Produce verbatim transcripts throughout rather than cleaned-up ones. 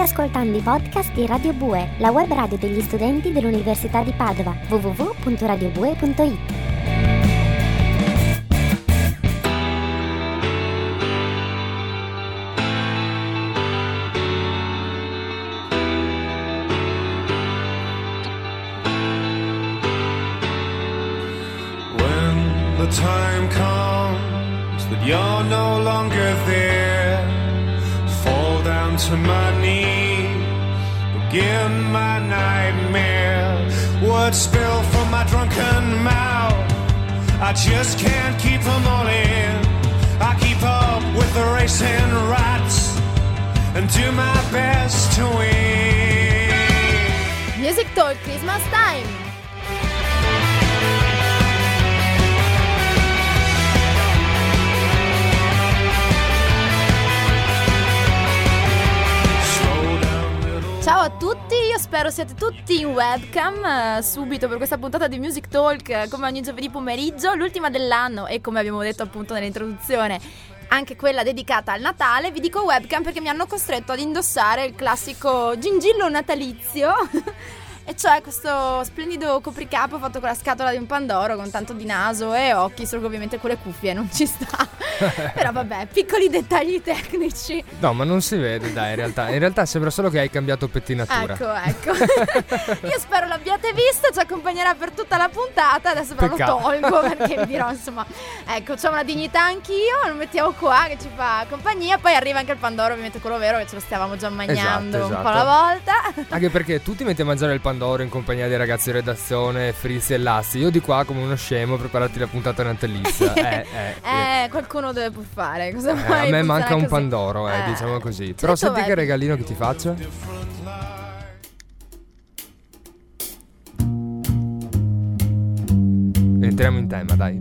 ascoltando i podcast di Radio Bue, la web radio degli studenti dell'Università di Padova, w w w punto radio bue punto i t. When the time comes that you're no longer there, fall down to my knees, begin my nightmare. Words spill from my drunken mouth, I just can't keep them all in. I keep up with the racing rats and do my best to win. Music Talk Christmas Time. Ciao a tutti, io spero siate tutti in webcam eh, subito per questa puntata di Music Talk, eh, come ogni giovedì pomeriggio, l'ultima dell'anno e come abbiamo detto appunto nell'introduzione anche quella dedicata al Natale. Vi dico webcam perché mi hanno costretto ad indossare il classico gingillo natalizio e cioè questo splendido copricapo fatto con la scatola di un pandoro con tanto di naso e occhi, solo che ovviamente con le cuffie non ci sta. Però vabbè, piccoli dettagli tecnici. No, ma non si vede, dai, in realtà. In realtà sembra solo che hai cambiato pettinatura. Ecco, ecco. Io spero l'abbiate visto, ci accompagnerà per tutta la puntata. Adesso però Peccato. lo tolgo perché vi dirò, insomma, ecco, c'ho una dignità anch'io, lo mettiamo qua che ci fa compagnia. Poi arriva anche il pandoro, ovviamente quello vero, che ce lo stavamo già mangiando Esatto, un esatto. po' alla volta. Anche perché tu ti metti a mangiare il pandoro in compagnia dei ragazzi di redazione, Frizzi e Lassi. Io di qua come uno scemo prepararti la puntata natalizia. eh, eh, Eh, qualcuno deve pur fare. Cosa eh, vuoi? a me Funziona manca un così. pandoro, eh, Eh, diciamo così. ti Però ho detto, senti che vedi. regalino che ti faccio? Entriamo in tema, dai.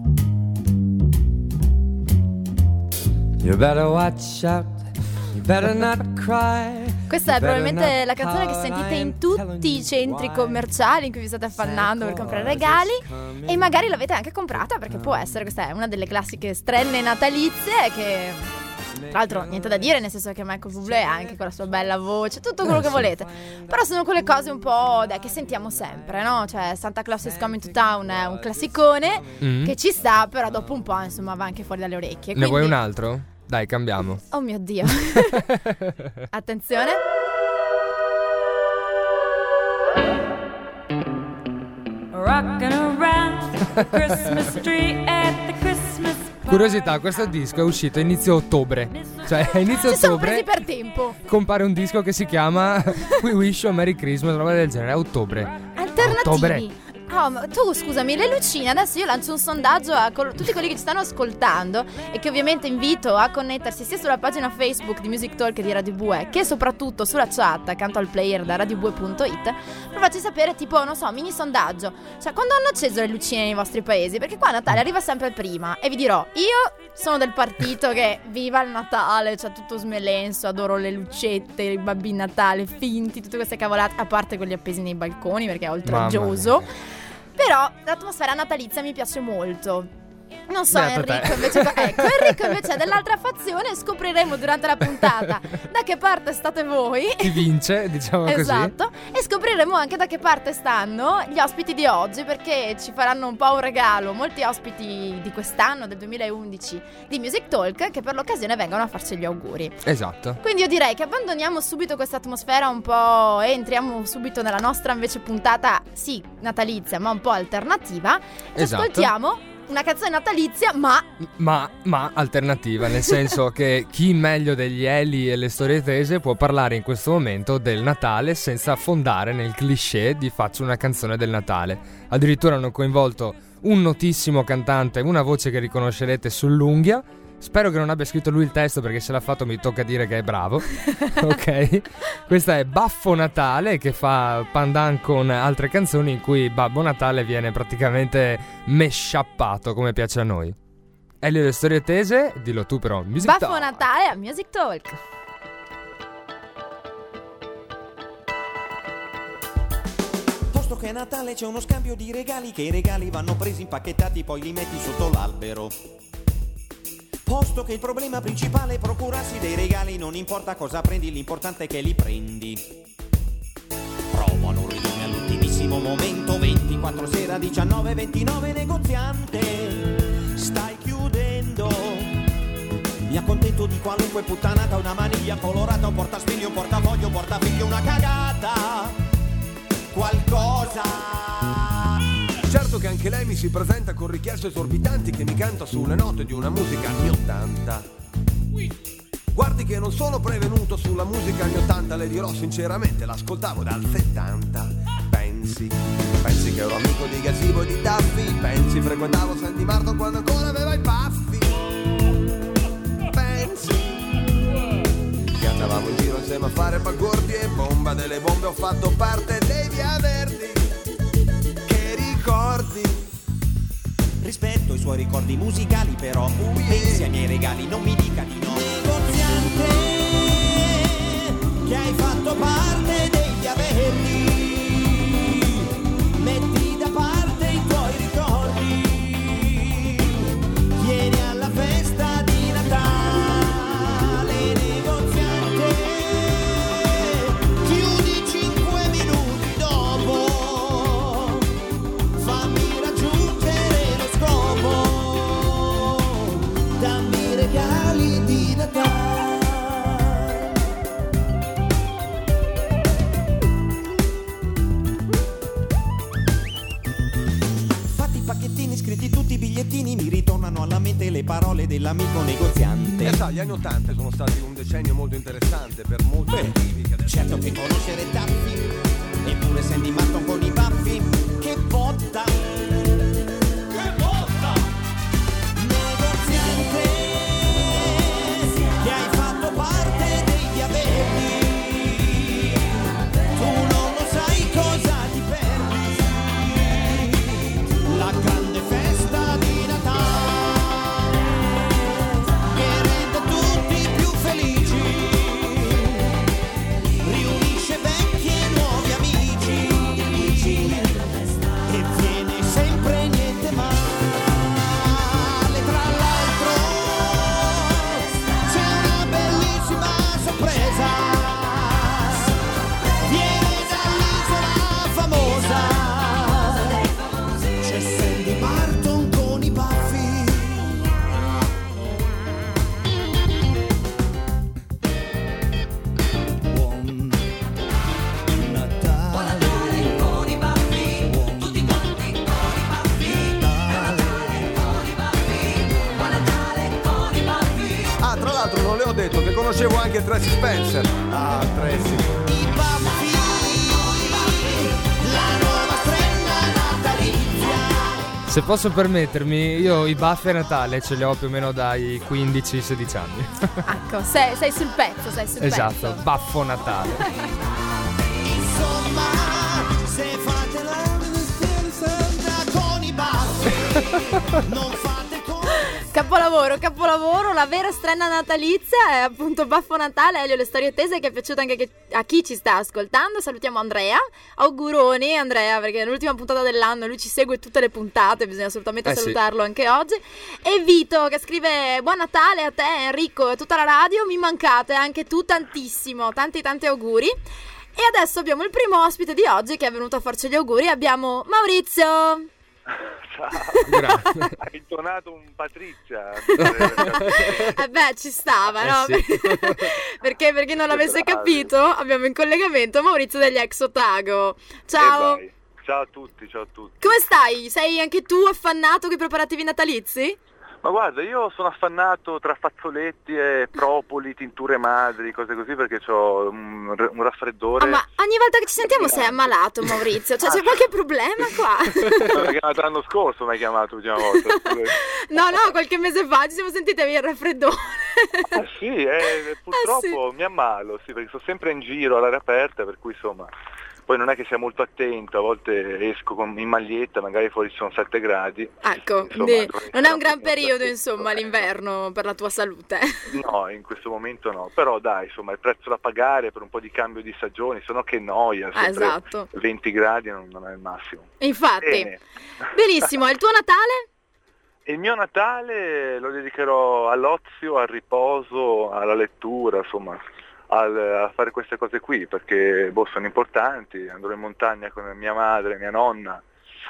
You better watch out, you better not cry. Questa è probabilmente la canzone che sentite in tutti i centri commerciali in cui vi state affannando per comprare regali e magari l'avete anche comprata, perché può essere, questa è una delle classiche strenne natalizie che tra l'altro niente da dire, nel senso che Michael Bublé ha anche con la sua bella voce, tutto quello che volete, però sono quelle cose un po' dai, che sentiamo sempre, no? Cioè Santa Claus is Coming to Town è un classicone Mm. che ci sta, però dopo un po' insomma va anche fuori dalle orecchie. Ne vuoi Quindi- un altro? Dai, cambiamo. Oh mio Dio. Attenzione. Rocking around the Christmas tree at the Christmas party. Curiosità, questo disco è uscito a inizio ottobre. Cioè a inizio Si sono presi ottobre per tempo. compare un disco che si chiama We Wish You a Merry Christmas, una roba del genere, a ottobre. Alternativi. Ottobre. Oh, ma tu scusami, le lucine, adesso io lancio un sondaggio a col- tutti quelli che ci stanno ascoltando e che ovviamente invito a connettersi sia sulla pagina Facebook di Music Talk e di Radio Bue che soprattutto sulla chat accanto al player da radio bue punto i t, per farci sapere tipo, non so, mini sondaggio, cioè quando hanno acceso le lucine nei vostri paesi, perché qua Natale arriva sempre prima e vi dirò, io sono del partito che viva il Natale, c'è tutto smelenso, adoro le lucette, i babbi Natale finti, tutte queste cavolate, a parte quelli appesi nei balconi perché è oltraggioso. Però l'atmosfera natalizia mi piace molto. Non so, Beato te. Enrico invece, ecco, Enrico invece è dell'altra fazione. Scopriremo durante la puntata da che parte state voi. Chi vince, diciamo così. Esatto. E scopriremo anche da che parte stanno gli ospiti di oggi, perché ci faranno un po' un regalo molti ospiti di quest'anno, del duemilaundici, di Music Talk, che per l'occasione vengono a farci gli auguri. Esatto. Quindi io direi che abbandoniamo subito questa atmosfera un po' e entriamo subito nella nostra invece puntata, sì, natalizia, ma un po' alternativa. E Esatto. ascoltiamo una canzone natalizia, ma Ma, ma alternativa, nel senso che chi meglio degli Eli e le storie tese può parlare in questo momento del Natale senza affondare nel cliché di faccio una canzone del Natale. Addirittura hanno coinvolto un notissimo cantante, una voce che riconoscerete sull'unghia. Spero che non abbia scritto lui il testo, perché se l'ha fatto mi tocca dire che è bravo. Ok? Questa è Baffo Natale, che fa pandan con altre canzoni in cui Babbo Natale viene praticamente mesciappato come piace a noi. Elio e le storie tese, dillo tu però. Music Baffo Talk. Natale a Music Talk. Posto che a Natale c'è uno scambio di regali, che i regali vanno presi impacchettati, poi li metti sotto l'albero. Posto che il problema principale è procurarsi dei regali, non importa cosa prendi, l'importante è che li prendi. Provano un ridurre all'ultimissimo momento, ventiquattro sera, diciannove ventinove, negoziante, stai chiudendo. Mi accontento di qualunque puttanata, una maniglia colorata, un portaspegni, un portafoglio, un portafiglio, una cagata, qualcosa. Certo che anche lei mi si presenta con richieste esorbitanti, che mi canta sulle note di una musica anni ottanta. Guardi che non sono prevenuto sulla musica anni ottanta, le dirò sinceramente, l'ascoltavo dal settanta. Pensi, pensi che ero amico di Gazzibo e di Taffi, pensi frequentavo Sandy Martin quando ancora aveva i baffi. Pensi che andavamo in giro insieme a fare bagordi e bomba delle bombe, ho fatto parte dei Via Verdi. Che ricordi? Rispetto ai suoi ricordi musicali però, uh, yeah. Pensi ai miei regali, non mi dica di no. Negoziante, che hai fatto parte degli averti, metti da parte i tuoi ricordi, vieni alla festa di Natale. Negoziante, chiudi cinque minuti dopo, fammi raggiungere lo scopo, dammi i regali di Natale. Fatti i pacchettini, scritti tutti i bigliettini, mi ritornano alla mente le parole dell'amico negoziante. E sai, gli anni ottanta sono stati un decennio molto interessante per molti Beh, motivi che adesso certo che conoscere Taffi, eppure Sandy Martin con i baffi, che botta, che botta. Negoziante, che hai fatto parte degli averti, tu non lo sai cosa ti perdi, la grande festa di Natale, che rende tutti più felici, riunisce vecchi e nuovi amici, e viene sempre niente male. Tra l'altro c'è una bellissima sorpresa, viene dall'isola famosa, c'è Sandy Martin con i baffi. Buon Natale con i baffi, tutti quanti con i baffi, Natale con i baffi, buon Natale con i baffi. Ah, tra l'altro non le ho detto che conoscevo anche Tracy Spencer. Ah, Tracy. I baffi, la nuova strenna natalizia. Se posso permettermi, io i baffi a Natale ce li ho più o meno dai quindici sedici anni. Ecco, sei, sei sul pezzo, sei sul Esatto, pezzo. baffo Natale. Insomma, se fate la Santa con i baffi, non fate con... Capolavoro, capolavoro, la vera strenna natalizia è appunto Baffo Natale. Elio, le storie tese, che è piaciuta anche che- a chi ci sta ascoltando. Salutiamo Andrea, auguroni Andrea, perché è l'ultima puntata dell'anno, lui ci segue tutte le puntate, bisogna assolutamente Eh sì. salutarlo anche oggi. E Vito che scrive: buon Natale a te Enrico e a tutta la radio, mi mancate anche tu tantissimo, tanti tanti auguri. E adesso abbiamo il primo ospite di oggi che è venuto a farci gli auguri, abbiamo Maurizio. Ciao. Grazie. Hai intonato un Patrizia. Eh beh, ci stava, no? Eh sì. Perché per chi non l'avesse Bravi. capito, abbiamo in collegamento Maurizio degli Ex Otago. Ciao. Eh, vai. Ciao a tutti, ciao a tutti. Come stai? Sei anche tu affannato con i preparativi natalizi? Ma guarda, io sono affannato tra fazzoletti e propoli, tinture madri, cose così, perché ho un, un raffreddore. Ah, ma ogni volta che ci sentiamo sei ammalato, Maurizio. Cioè, c'è qualche problema qua? Mi hai chiamato l'anno scorso, mi hai chiamato l'ultima volta. No, no, qualche mese fa ci siamo sentiti avevi il raffreddore. Ah sì, eh, purtroppo mi ammalo, sì, perché sto sempre in giro all'aria aperta, per cui insomma... Poi non è che sia molto attento, a volte esco con, in maglietta, magari fuori ci sono sette gradi. Ecco, Insomma, quindi dovrei non è un stare gran po' periodo, attento, insomma, eh. l'inverno per la tua salute. No, in questo momento no, però dai, insomma, il prezzo da pagare per un po' di cambio di stagioni, se no che noia, Ah, sempre esatto. venti gradi non, non è il massimo. Infatti. Bene. Benissimo, e il tuo Natale? Il mio Natale lo dedicherò all'ozio, al riposo, alla lettura, insomma, al, a fare queste cose qui, perché boh, sono importanti. Andrò in montagna con mia madre, mia nonna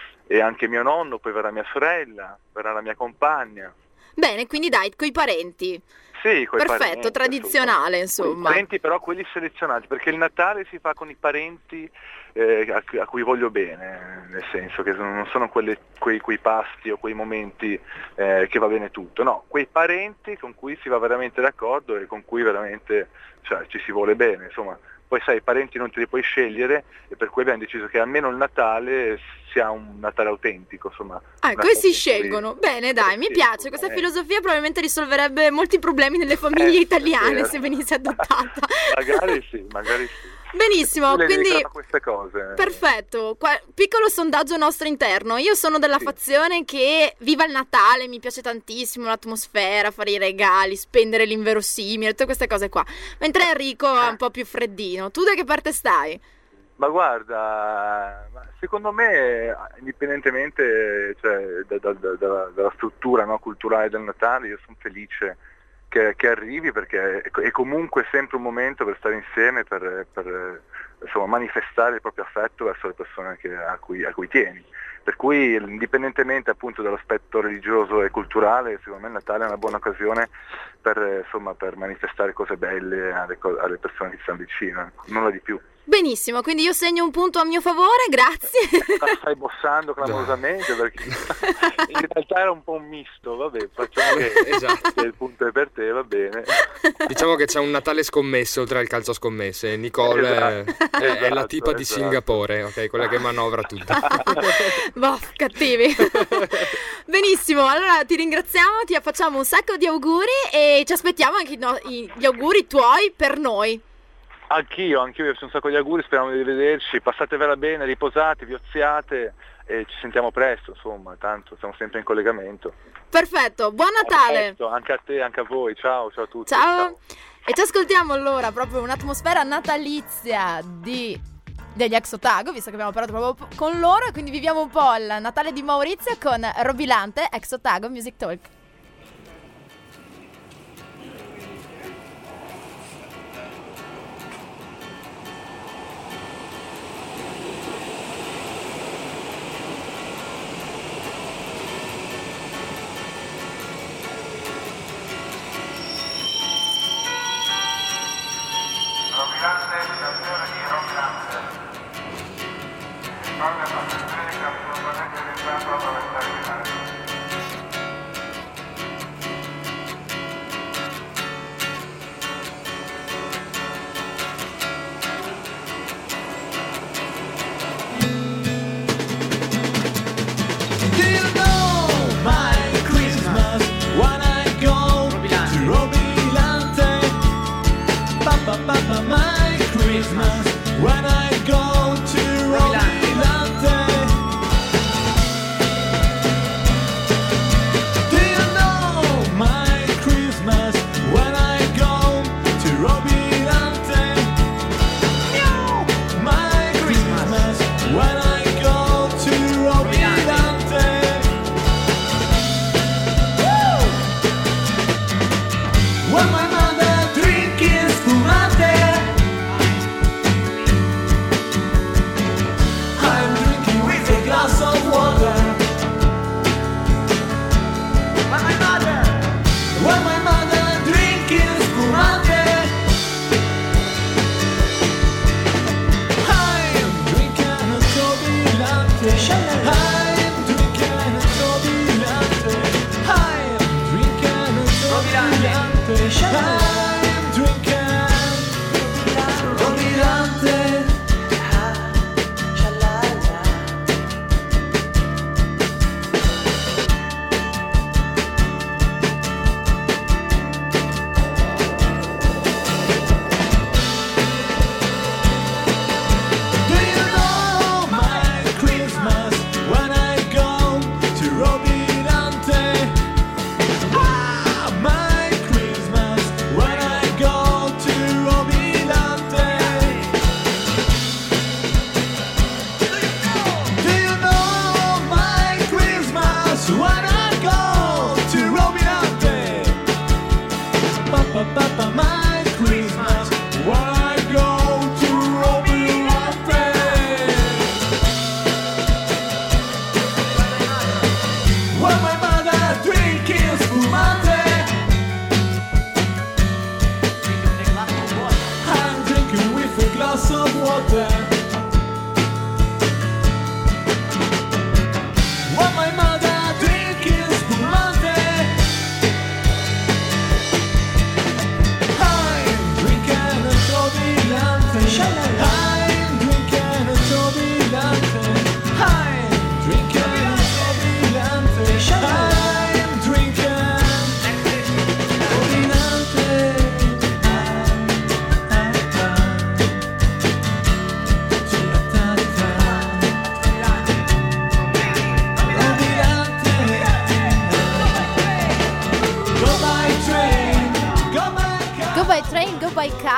e anche mio nonno, poi verrà mia sorella, verrà la mia compagna. Bene, quindi dai, coi parenti. Sì, coi Perfetto, parenti, tradizionale, insomma. I parenti però quelli selezionati, perché il Natale si fa con i parenti eh, a, a cui voglio bene, nel senso che non sono quelle, quei, quei pasti o quei momenti eh, che va bene tutto, no, quei parenti con cui si va veramente d'accordo e con cui veramente, cioè, ci si vuole bene, insomma. Poi sai, i parenti non te li puoi scegliere e per cui abbiamo deciso che almeno il Natale sia un Natale autentico, insomma. Ah, questi scelgono. Bene, dai, mi piace. Questa filosofia probabilmente risolverebbe molti problemi nelle famiglie Eh, italiane eh. se venisse adottata. Magari sì, magari sì. Benissimo, Tu le quindi dedicherai a queste cose. perfetto. Qua- piccolo sondaggio nostro interno. Io sono della Sì. fazione che viva il Natale, mi piace tantissimo l'atmosfera, fare i regali, spendere l'inverosimile, tutte queste cose qua. Mentre Enrico è un po' più freddino. Tu da che parte stai? Ma guarda, ma secondo me, indipendentemente cioè, da- da- da- da- dalla struttura, no, culturale del Natale, io sono felice che, che arrivi, perché è, è comunque sempre un momento per stare insieme, per, per, insomma, manifestare il proprio affetto verso le persone che- a, cui, a cui tieni. Per cui, indipendentemente appunto dall'aspetto religioso e culturale, secondo me il Natale è una buona occasione per, eh, insomma, per manifestare cose belle alle, co- alle persone che ci stanno vicino, ecco, nulla di più. Benissimo, quindi io segno un punto a mio favore, grazie. La stai bossando clamorosamente, perché in realtà era un po' un misto, vabbè, facciamo che, Esatto. che il punto è per te, va bene. Diciamo che c'è un Natale scommesso oltre al calcio scommesse. Nicole è- Esatto, è, è la esatto, tipa di esatto. Singapore, Singapore, ok? Quella che manovra tutto. Boh, cattivi. Benissimo, allora ti ringraziamo, ti facciamo un sacco di auguri e ci aspettiamo anche i no- i- gli auguri tuoi per noi. Anch'io, anch'io vi faccio un sacco di auguri, speriamo di rivederci, passatevela bene, riposate, vi oziate e ci sentiamo presto, insomma, tanto siamo sempre in collegamento. Perfetto, buon Natale. Perfetto, anche a te, anche a voi, ciao, ciao a tutti. Ciao. E ci ascoltiamo allora proprio un'atmosfera natalizia di degli Ex Otago, visto che abbiamo parlato proprio con loro, e quindi viviamo un po' il Natale di Maurizio con Robilante, Ex Otago Music Talk. Robilante, canzone di Robilante. Ricorda attenzione che assolutamente rispetto alla velocità finale. Do you know my Christmas when I go to Robilante? Papa, papa, my Christmas when I go to Robilante. Do you know my Christmas when I go to Robilante? No, my Christmas when I go to Robilante. Woo! When my mother drinking spumante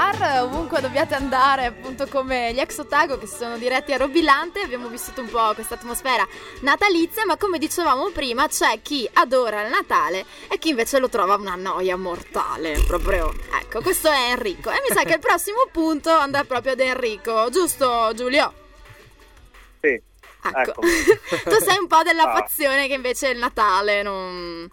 bar, ovunque dobbiate andare, appunto come gli ex Otago che si sono diretti a Robilante. Abbiamo vissuto un po' questa atmosfera natalizia, ma come dicevamo prima c'è chi adora il Natale e chi invece lo trova una noia mortale, proprio. Ecco, questo è Enrico e mi sa che il prossimo punto andrà proprio ad Enrico, giusto Giulio? Sì. Ecco, tu sei un po' della Ah. fazione che invece il Natale non...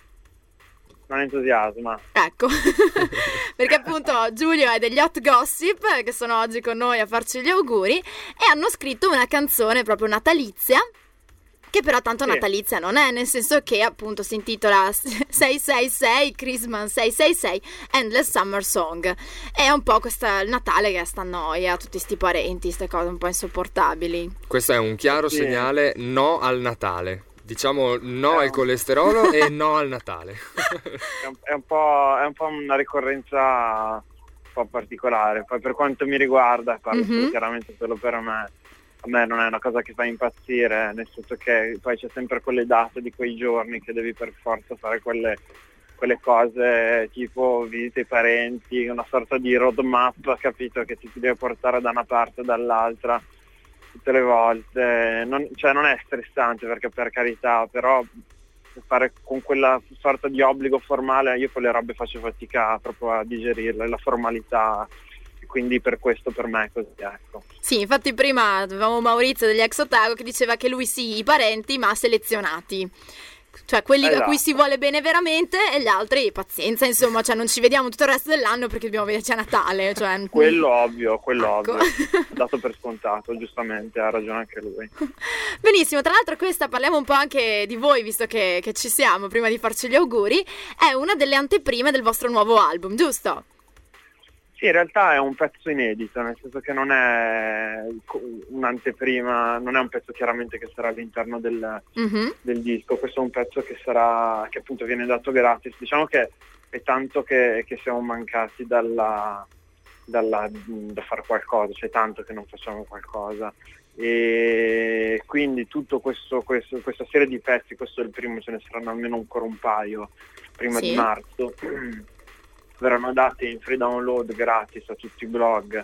Non entusiasma. Ecco, perché appunto Giulio è degli Hot Gossip che sono oggi con noi a farci gli auguri e hanno scritto una canzone proprio natalizia, che però tanto Sì. natalizia non è, nel senso che appunto si intitola sei sei sei Christmas sei sei sei Endless Summer Song. È un po' questa, il Natale che sta a noia, tutti sti parenti, ste cose un po' insopportabili. Questo è un chiaro Sì. segnale no al Natale. Diciamo no al colesterolo e no al Natale. È un, è un po', è un po' una ricorrenza un po' particolare. Poi per quanto mi riguarda, parlo Mhm. solo chiaramente solo per me, a me non è una cosa che fa impazzire, nel senso che poi c'è sempre quelle date di quei giorni che devi per forza fare quelle, quelle cose tipo visite ai parenti, una sorta di roadmap, capito, che ti deve portare da una parte o dall'altra tutte le volte. Non, cioè non è stressante, perché per carità, però fare con quella sorta di obbligo formale io quelle robe faccio fatica proprio a digerirle, la formalità, e quindi per questo per me è così, ecco. Sì, infatti prima avevamo Maurizio degli ex Otago che diceva che lui sì, i parenti ma selezionati, cioè quelli a Esatto. cui si vuole bene veramente e gli altri pazienza, insomma, cioè non ci vediamo tutto il resto dell'anno perché dobbiamo vederci a Natale, cioè... Quello ovvio, quello Ecco. ovvio, dato per scontato, giustamente, ha ragione anche lui. Benissimo, tra l'altro questa, parliamo un po' anche di voi visto che, che ci siamo prima di farci gli auguri, è una delle anteprime del vostro nuovo album, giusto? Sì, in realtà è un pezzo inedito, nel senso che non è un'anteprima, non è un pezzo chiaramente che sarà all'interno del, Mhm. del disco, questo è un pezzo che sarà, che appunto viene dato gratis. Diciamo che è tanto che, che siamo mancati dalla, dalla, da fare qualcosa, c'è tanto che non facciamo qualcosa. E quindi tutto questo, questo questa serie di pezzi, questo è il primo, ce ne saranno almeno ancora un paio prima Sì. di marzo, verranno dati in free download gratis a tutti i blog,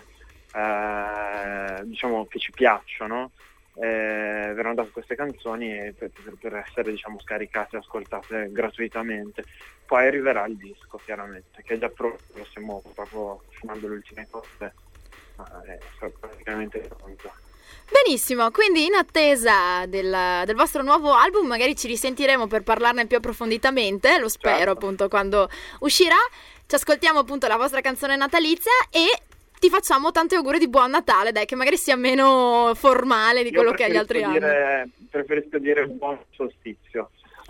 eh, diciamo che ci piacciono, eh, verranno date queste canzoni e per, per- per essere diciamo scaricate e ascoltate gratuitamente. Poi arriverà il disco chiaramente, che è già pronto, lo stiamo proprio filmando le ultime cose, ma è praticamente pronto. Benissimo, quindi in attesa del, del vostro nuovo album magari ci risentiremo per parlarne più approfonditamente, lo spero Certo. appunto quando uscirà. Ci ascoltiamo appunto la vostra canzone natalizia e ti facciamo tanti auguri di buon Natale, dai, che magari sia meno formale di Io quello che agli altri preferisco anni. dire, preferisco dire buon solstizio.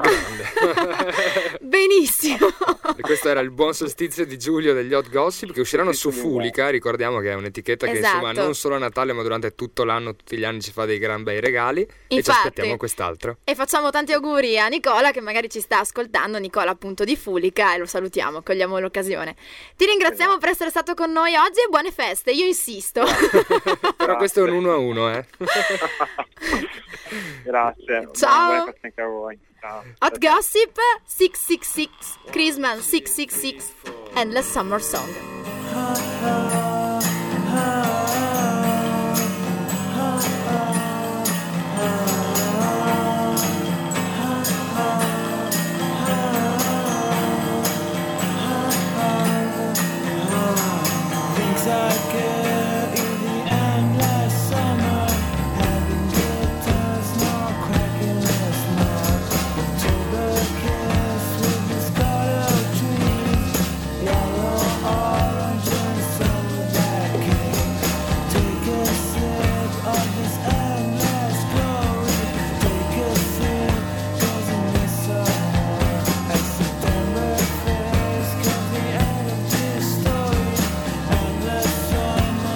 Benissimo. E questo era il buon solstizio di Giulio degli Hot Gossip, che usciranno su Fulica. Ricordiamo che è un'etichetta che Esatto. insomma non solo a Natale ma durante tutto l'anno, tutti gli anni ci fa dei gran bei regali. E ci Infatti. aspettiamo quest'altro. E facciamo tanti auguri a Nicola che magari ci sta ascoltando, Nicola appunto di Fulica, e lo salutiamo, cogliamo l'occasione. Ti ringraziamo per essere stato con noi oggi e buone feste, io insisto. Però questo è un uno a uno, eh. Grazie. Ciao. Buone feste anche a voi. Ciao. Hot Gossip sei sei sei Christmas sei sei sei Endless Summer Song. Things I get in the endless summer, having glitters, no cracking as much. October kiss with the scarlet trees, yellow, orange, and silver black cake. Take a sip of this endless glory. Take a sip, 'cause in this summer, as September fades, comes the end of this story. Endless summer.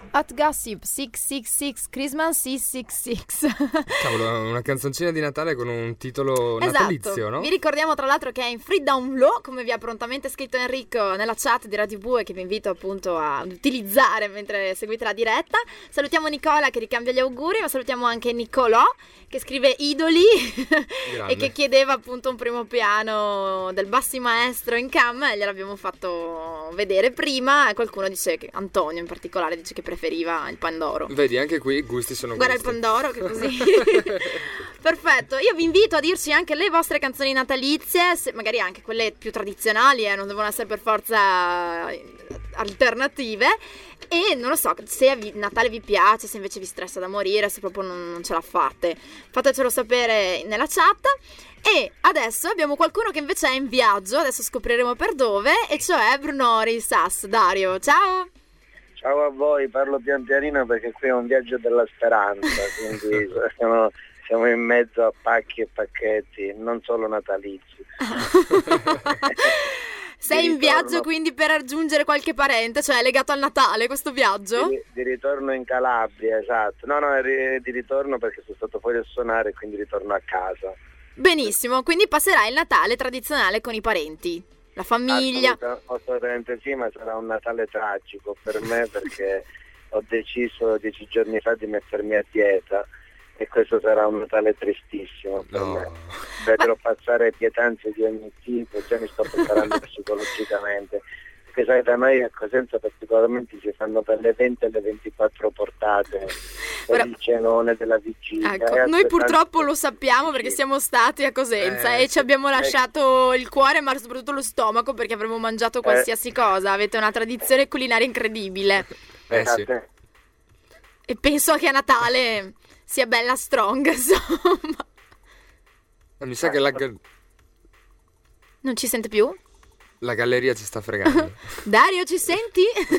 Hot Gossip sei sei sei Christmas sei sei sei. Cavolo, una canzoncina di Natale con un titolo Esatto. natalizio, no? Vi ricordiamo tra l'altro che è in free download, come vi ha prontamente scritto Enrico nella chat di Radio Bue, che vi invito appunto ad utilizzare mentre seguite la diretta. Salutiamo Nicola che ricambia gli auguri, ma salutiamo anche Nicolò che scrive idoli e che chiedeva appunto un primo piano del Bassi Maestro in cam, e gliel'abbiamo fatto vedere prima, e qualcuno dice che Antonio in particolare dice che preferiva il Pandoro. Vedi, anche qui i gusti sono Guarda gusti. il Pandoro che così. Perfetto, io vi invito a dirci anche le vostre canzoni natalizie, se- magari anche quelle più tradizionali, eh, non devono essere per forza alternative. E non lo so, se vi- Natale vi piace, se invece vi stressa da morire, se proprio non, non ce la fate, fatecelo sapere nella chat. E adesso abbiamo qualcuno che invece è in viaggio, adesso scopriremo per dove, e cioè Brunori Sass. Dario, ciao! Ciao a voi, parlo pian pianino perché qui è un viaggio della speranza, quindi siamo, siamo in mezzo a pacchi e pacchetti, non solo natalizi. Sei Di in ritorno- viaggio quindi per raggiungere qualche parente, cioè è legato al Natale questo viaggio? Di, di ritorno in Calabria, esatto. No, no, è ri- di ritorno perché sono stato fuori a suonare, quindi ritorno a casa. Benissimo, quindi passerai il Natale tradizionale con i parenti, la famiglia. Assoluta- assolutamente sì, ma sarà un Natale tragico per me perché ho deciso dieci giorni fa di mettermi a dieta e questo sarà un Natale tristissimo per me. Vedrò passare pietanze di ogni tipo, già mi sto preparando psicologicamente. Perché sai, da noi a Cosenza particolarmente si fanno per le venti alle ventiquattro portate per Ora- il cenone della vigilia. Ecco, E noi altrettanto- purtroppo lo sappiamo perché siamo stati a Cosenza Eh, e ci abbiamo sì. lasciato il cuore, ma soprattutto lo stomaco, perché avremmo mangiato qualsiasi cosa. Avete una tradizione culinaria incredibile. Eh sì. E penso che a Natale sia bella strong, insomma. Mi sa che la, ga- Non ci sente più? la galleria ci sta fregando. Dario, ci senti?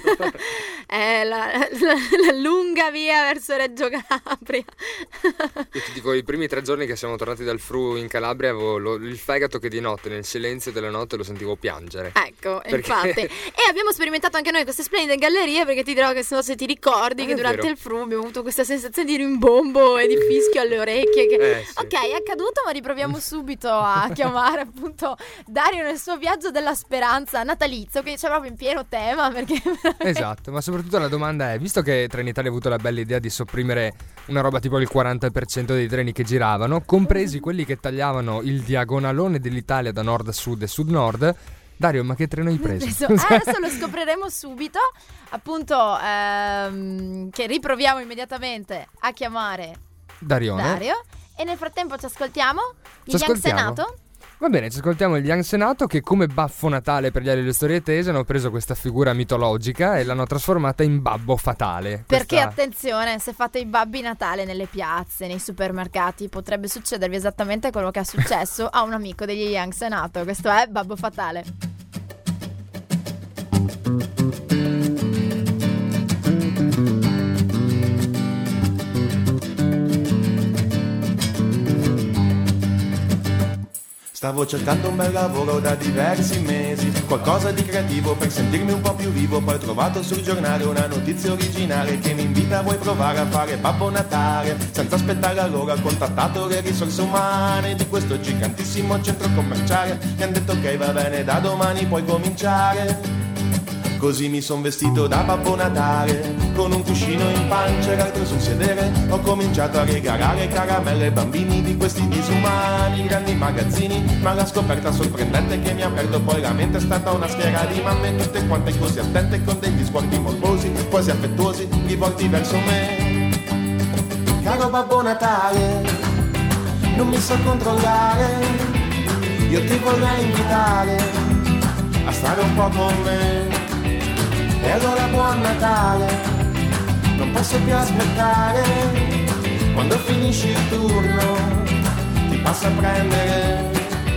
È la, la- la lunga via verso Reggio Calabria. Io ti dico, i primi tre giorni che siamo tornati dal Fru in Calabria avevo lo- il fegato che di notte, nel silenzio della notte, lo sentivo piangere. Ecco, Perché- infatti. E abbiamo sperimentato anche noi queste splendide gallerie, perché ti dirò che se no se ti ricordi Eh, che è durante vero. il Fru abbiamo avuto questa sensazione di rimbombo e di fischio alle orecchie. Che... Eh, sì. Ok, è accaduto, ma riproviamo subito a chiamare appunto Dario nel suo viaggio della speranza natalizio, quindi c'è proprio in pieno tema, perché Esatto, ma soprattutto la domanda è, visto che Trenitalia ha avuto la bella idea di sopprimere una roba tipo il quaranta per cento dei treni che giravano, compresi quelli che tagliavano il diagonalone dell'Italia da nord a sud e sud-nord, Dario, ma che treno hai preso? Adesso, eh, adesso lo scopriremo subito. Appunto, ehm, che riproviamo immediatamente a chiamare Darione. Dario. E nel frattempo ci ascoltiamo Ci il Young ascoltiamo. Senato. Va bene, ci ascoltiamo il Young Senato che come Baffo Natale per gli ali delle storie tese hanno preso questa figura mitologica e l'hanno trasformata in Babbo Fatale. Perché Questa- attenzione, se fate i babbi Natale nelle piazze, nei supermercati, potrebbe succedervi esattamente quello che è successo a un amico degli Young Senato. Questo è Babbo Fatale. Stavo cercando un bel lavoro da diversi mesi, qualcosa di creativo per sentirmi un po' più vivo. Poi ho trovato sul giornale una notizia originale che mi invita a voi provare a fare Babbo Natale. Senza aspettare allora ho contattato le risorse umane di questo gigantissimo centro commerciale. Mi hanno detto ok, va bene, da domani puoi cominciare. Così mi son vestito da Babbo Natale, con un cuscino in pancia e l'altro sul sedere. Ho cominciato a regalare caramelle ai bambini di questi disumani, grandi magazzini. Ma la scoperta sorprendente che mi ha aperto poi la mente è stata una schiera di mamme tutte quante così attente, con degli sguardi morbosi, quasi affettuosi, rivolti verso me. Caro Babbo Natale, non mi so controllare, io ti vorrei invitare a stare un po' con me. E allora buon Natale, non posso più aspettare, quando finisci il turno ti passo a prendere.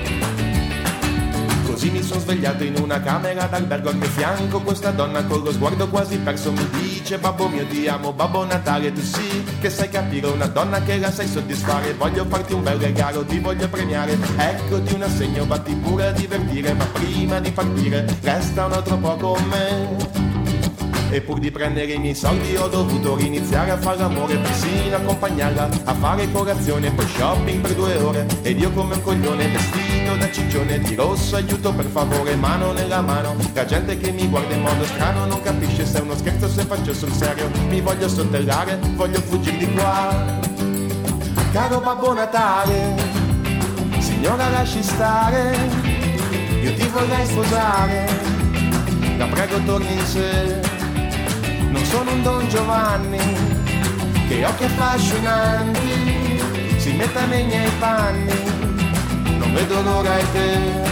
Così mi sono svegliato in una camera d'albergo, al mio fianco questa donna con lo sguardo quasi perso mi dice: babbo mio ti amo, Babbo Natale, tu sì che sai capire una donna che la sai soddisfare. Voglio farti un bel regalo, ti voglio premiare, eccoti un assegno, vatti pure a divertire. Ma prima di partire resta un altro po' con me. E pur di prendere i miei soldi ho dovuto riniziare a fare l'amore, persino accompagnarla a fare colazione, poi shopping per due ore. Ed io come un coglione vestito da ciccione di rosso, aiuto per favore, mano nella mano. La gente che mi guarda in modo strano non capisce se è uno scherzo o se faccio sul serio. Mi voglio sottellare, voglio fuggire di qua. Caro Babbo Natale, signora lasci stare, io ti vorrei sposare, la prego torni in sé. Non sono un Don Giovanni, che occhi affascinanti, si metta nei miei panni, non vedo l'ora e te.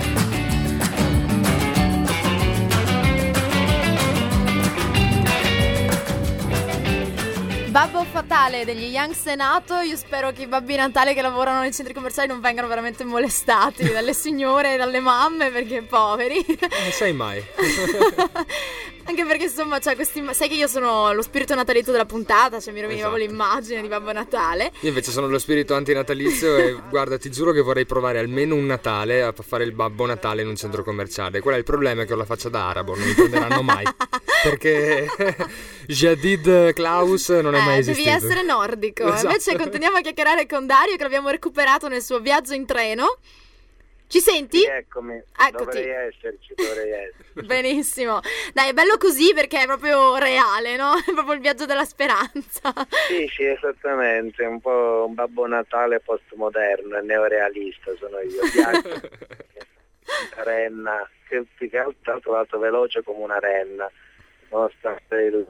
Babbo Fatale degli Young Senato. Io spero che i babbi Natale che lavorano nei centri commerciali non vengano veramente molestati dalle signore e dalle mamme, perché poveri. Non sai mai. Anche perché insomma, cioè, questi, sai che io sono lo spirito natalizio della puntata, cioè mi roviniva Esatto. l'immagine di Babbo Natale. Io invece sono lo spirito antinatalizio e guarda, ti giuro che vorrei provare almeno un Natale a fare il Babbo Natale in un centro commerciale. Qual è il problema? È che ho la faccia da arabo, non mi prenderanno mai. Perché Jadid Klaus non è eh, mai esistito. Devi essere nordico. Esatto. Invece continuiamo a chiacchierare con Dario, che l'abbiamo recuperato nel suo viaggio in treno. Ci senti? Sì, eccomi, Eccoti. dovrei esserci, dovrei esserci. Benissimo. Dai, è bello così perché è proprio reale, no? È proprio il viaggio della speranza. Sì, sì, esattamente, un po' un Babbo Natale postmoderno, neorealista sono io, viaggio una renna, che più che altro ho trovato veloce come una renna, nonostante il...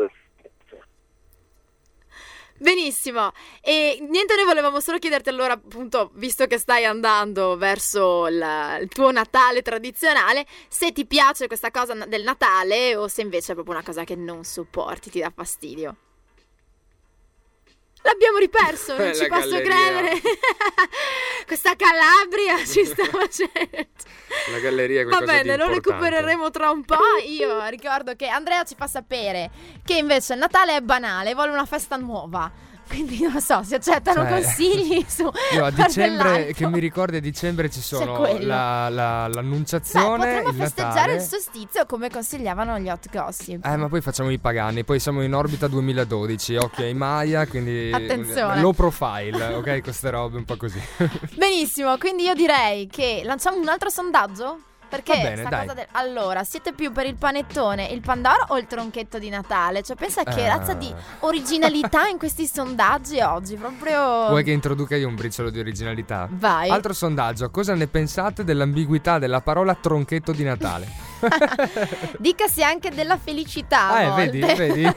Benissimo, e niente, noi volevamo solo chiederti allora, appunto, visto che stai andando verso il, il tuo Natale tradizionale, se ti piace questa cosa del Natale o se invece è proprio una cosa che non sopporti, ti dà fastidio. L'abbiamo riperso, non La ci posso galleria. credere. Questa Calabria ci sta facendo. La galleria è Va qualcosa bene, di lo importante. recupereremo tra un po'. Io ricordo che Andrea ci fa sapere che invece il Natale è banale, vuole una festa nuova. Quindi non lo so, si accettano Cioè, consigli su Io a par dicembre, dell'altro. che mi ricordi, a dicembre ci sono quello. la, la, Beh, l'annunciazione, potremmo il festeggiare Natale. il solstizio come consigliavano gli Hot Gossip. Eh, ma poi facciamo i pagani, poi siamo in orbita duemiladodici, occhio ai Maya, quindi Attenzione. low profile, ok? Queste robe un po' così. Benissimo, quindi io direi che lanciamo un altro sondaggio? Perché Va bene, sta dai. cosa del... Allora, siete più per il panettone, il pandoro o il tronchetto di Natale? Cioè, pensa che Eh. razza di originalità in questi sondaggi oggi, proprio... Vuoi che introduca io un briciolo di originalità? Vai. Altro sondaggio, cosa ne pensate dell'ambiguità della parola tronchetto di Natale? Dicasi anche della felicità a Ah, eh, volte. vedi, vedi?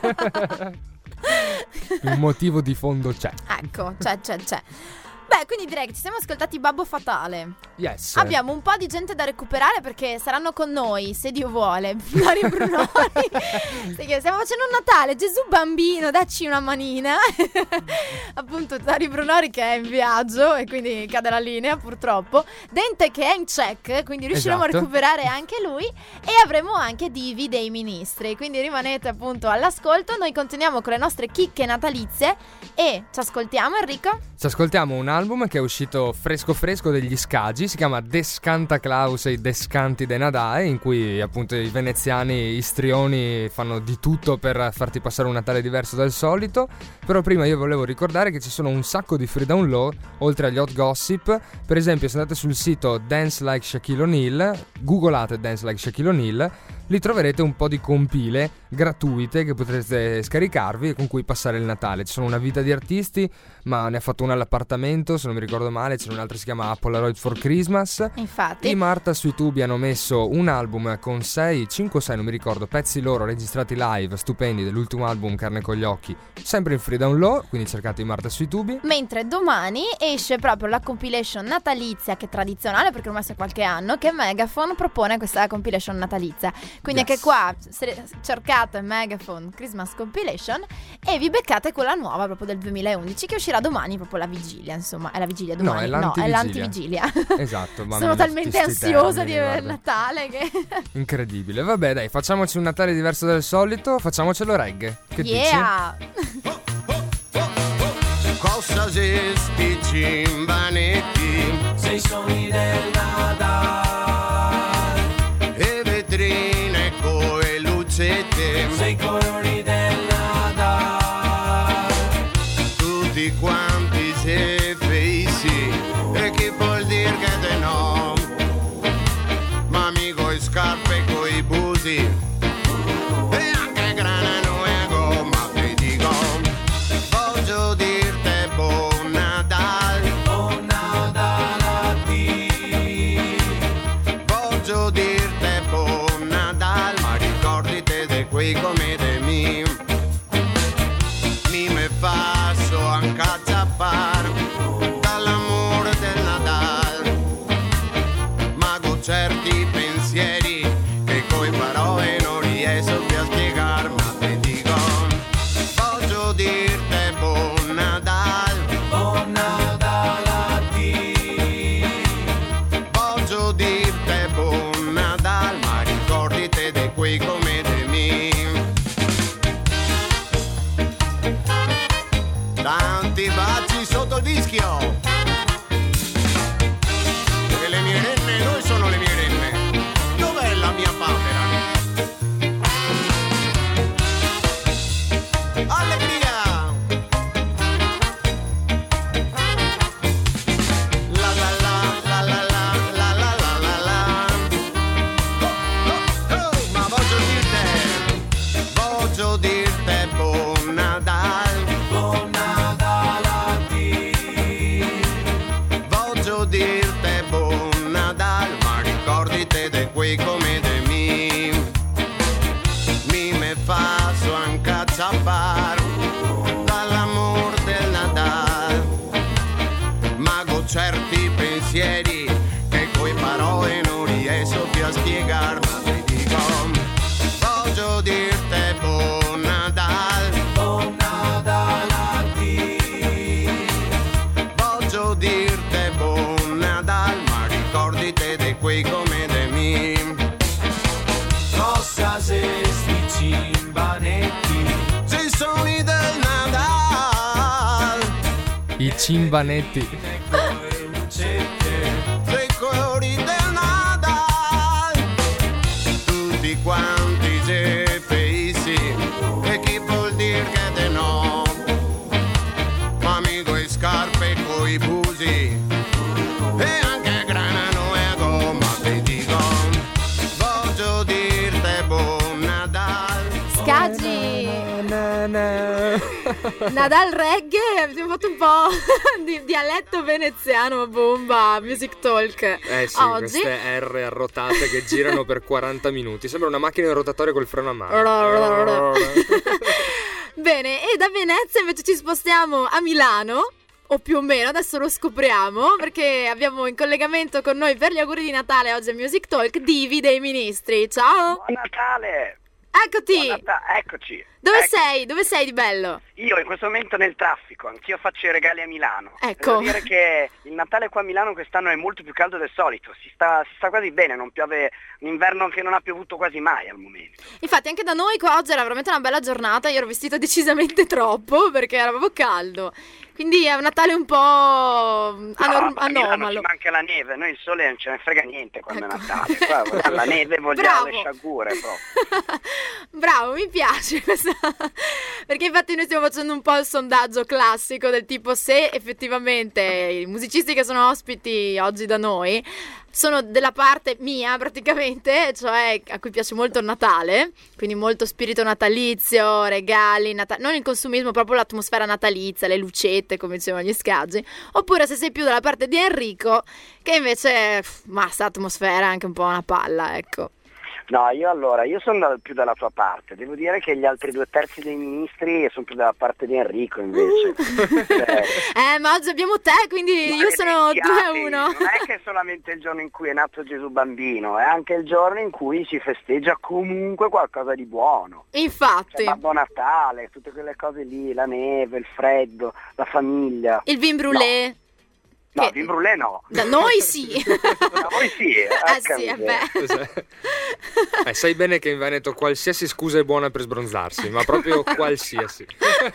Un motivo di fondo c'è. Ecco, c'è, c'è, c'è. Beh, quindi direi che ci siamo ascoltati Babbo Fatale. Yes. Abbiamo un po' di gente da recuperare perché saranno con noi, se Dio vuole, Mario Brunori. Sì, stiamo facendo un Natale, Gesù bambino, dacci una manina. Appunto Dario Brunori che è in viaggio e quindi cade la linea purtroppo. Dente che è in check, quindi riusciremo Esatto. a recuperare anche lui. E avremo anche Divi dei Ministri, quindi rimanete appunto all'ascolto. Noi continuiamo con le nostre chicche natalizie e ci ascoltiamo, Enrico. Ci ascoltiamo un album che è uscito fresco fresco degli Scagi, si chiama Descanta Claus e i Descanti de Nadai, in cui appunto i veneziani istrioni fanno di tutto per farti passare un Natale diverso dal solito. Però prima io volevo ricordare che ci sono un sacco di free download oltre agli hot gossip. Per esempio, se andate sul sito Dance Like Shaquille O'Neal, googolate Dance Like Shaquille O'Neal, lì troverete un po' di compile gratuite che potrete scaricarvi e con cui passare il Natale. Ci sono una vita di artisti, ma ne ha fatto una all'appartamento, se non mi ricordo male, c'è un'altra che si chiama Polaroid for Christmas. Infatti. I Marta sui tubi hanno messo un album con sei, cinque o sei, non mi ricordo, pezzi loro registrati live, stupendi, dell'ultimo album Carne con gli occhi, sempre in free download, quindi cercate i Marta sui tubi. Mentre domani esce proprio la compilation natalizia, che è tradizionale perché ormai c'è qualche anno, che Megaphone propone questa compilation natalizia. Quindi Yes. anche qua se- cercate Megaphone Christmas Compilation e vi beccate quella nuova proprio del duemilaundici che uscirà domani, proprio la vigilia, insomma. È la vigilia domani? No, è l'antivigilia. Esatto, mamma Sono mia, talmente tutti sti ansiosa termini, di avere il guarda. Natale che... Incredibile. Vabbè, dai, facciamoci un Natale diverso dal solito, facciamocelo reggae. Che yeah! Cosa se sti cimbanetti, sei sogni del Natale, e vetrine coi lucette, de mí. Mi me faccio anche acciappare dall'amore del Nadal, ma con certi pensieri che coi parole non riesco più a spiegar, ma te dico, voglio dirte buon Nadal, buon Nadal a te, voglio dirte buon Nadal, ma ricordite di quei come de me. Tanti baci sotto il vischio. E le mie renne, dove sono le mie renne? Dov'è la mia papera? Allegria! La la la la la la la la la la la. Oh, oh, oh, ma voglio dirte, voglio dirte buon Nadal, buon Nadal a te. Voglio dirte buon Nadal, ma ricordite di quei come de me. Mi me faccio anche acciappare dall'amor del Nadal, ma con certi pensieri che coi parole non riesco più a spiegar, ma ti dico, voglio dirte buon Nadal, buon Nadal a te. Voglio dirte buon Nadal, ma ricordite di quei come de me. Cosa se sti cimbanetti, ci sono i del Nadal, I cimbanetti. dei cuori del Nadal, tutti quanti gefeisi, e chi vuol dire che te no, amico e scarpe coi busi, e anche granano e gomma, ti dico, voglio dirte buon Nadal. Scaggi! Nadal reggae, abbiamo fatto un po' di dialetto veneziano, bomba, music talk. Eh sì, oggi. queste R arrotate che girano per quaranta minuti. Sembra una macchina in rotatoria col freno a mano. Bene, e da Venezia invece ci spostiamo a Milano, o più o meno, adesso lo scopriamo, perché abbiamo in collegamento con noi per gli auguri di Natale oggi a Music Talk Divi dei Ministri. Ciao! Buon Natale! Eccoti! Buon Nata- eccoci! Dove Ecco. sei? Dove sei di bello? Io in questo momento nel traffico, anch'io faccio i regali a Milano. Ecco. Devo dire che il Natale qua a Milano quest'anno è molto più caldo del solito, si sta, si sta quasi bene, non piove, un inverno che non ha piovuto quasi mai al momento. Infatti anche da noi qua oggi era veramente una bella giornata, io ero vestita decisamente troppo perché era proprio caldo. Quindi è un Natale un po' anor- No, a Milano anomalo. ci manca la neve, noi il sole non ce ne frega niente quando è Natale. Qua vogliamo la neve, vogliamo le Bravo. sciagure proprio. Bravo, mi piace questa. Perché infatti noi stiamo facendo un po' il sondaggio classico del tipo se effettivamente i musicisti che sono ospiti oggi da noi sono della parte mia praticamente, cioè a cui piace molto il Natale, quindi molto spirito natalizio, regali, nata- non il consumismo, proprio l'atmosfera natalizia, le lucette come dicevano gli Scaggi, oppure se sei più dalla parte di Enrico che invece, pff, ma sta atmosfera è anche un po' una palla, ecco. No, io allora, io sono da- più dalla tua parte, devo dire che gli altri due terzi dei ministri sono più dalla parte di Enrico invece. Cioè, Eh, ma oggi abbiamo te, quindi io sono due a uno. non è che è solamente il giorno in cui è nato Gesù bambino, è anche il giorno in cui si festeggia comunque qualcosa di buono. Infatti. Cioè, Babbo Natale, tutte quelle cose lì, la neve, il freddo, la famiglia. Il vin brûlé. No, vin brûlé no. Da noi sì. Da voi sì. Eh ecco sì, eh miseria. beh. Eh, sai bene che in Veneto qualsiasi scusa è buona per sbronzarsi, ma proprio qualsiasi.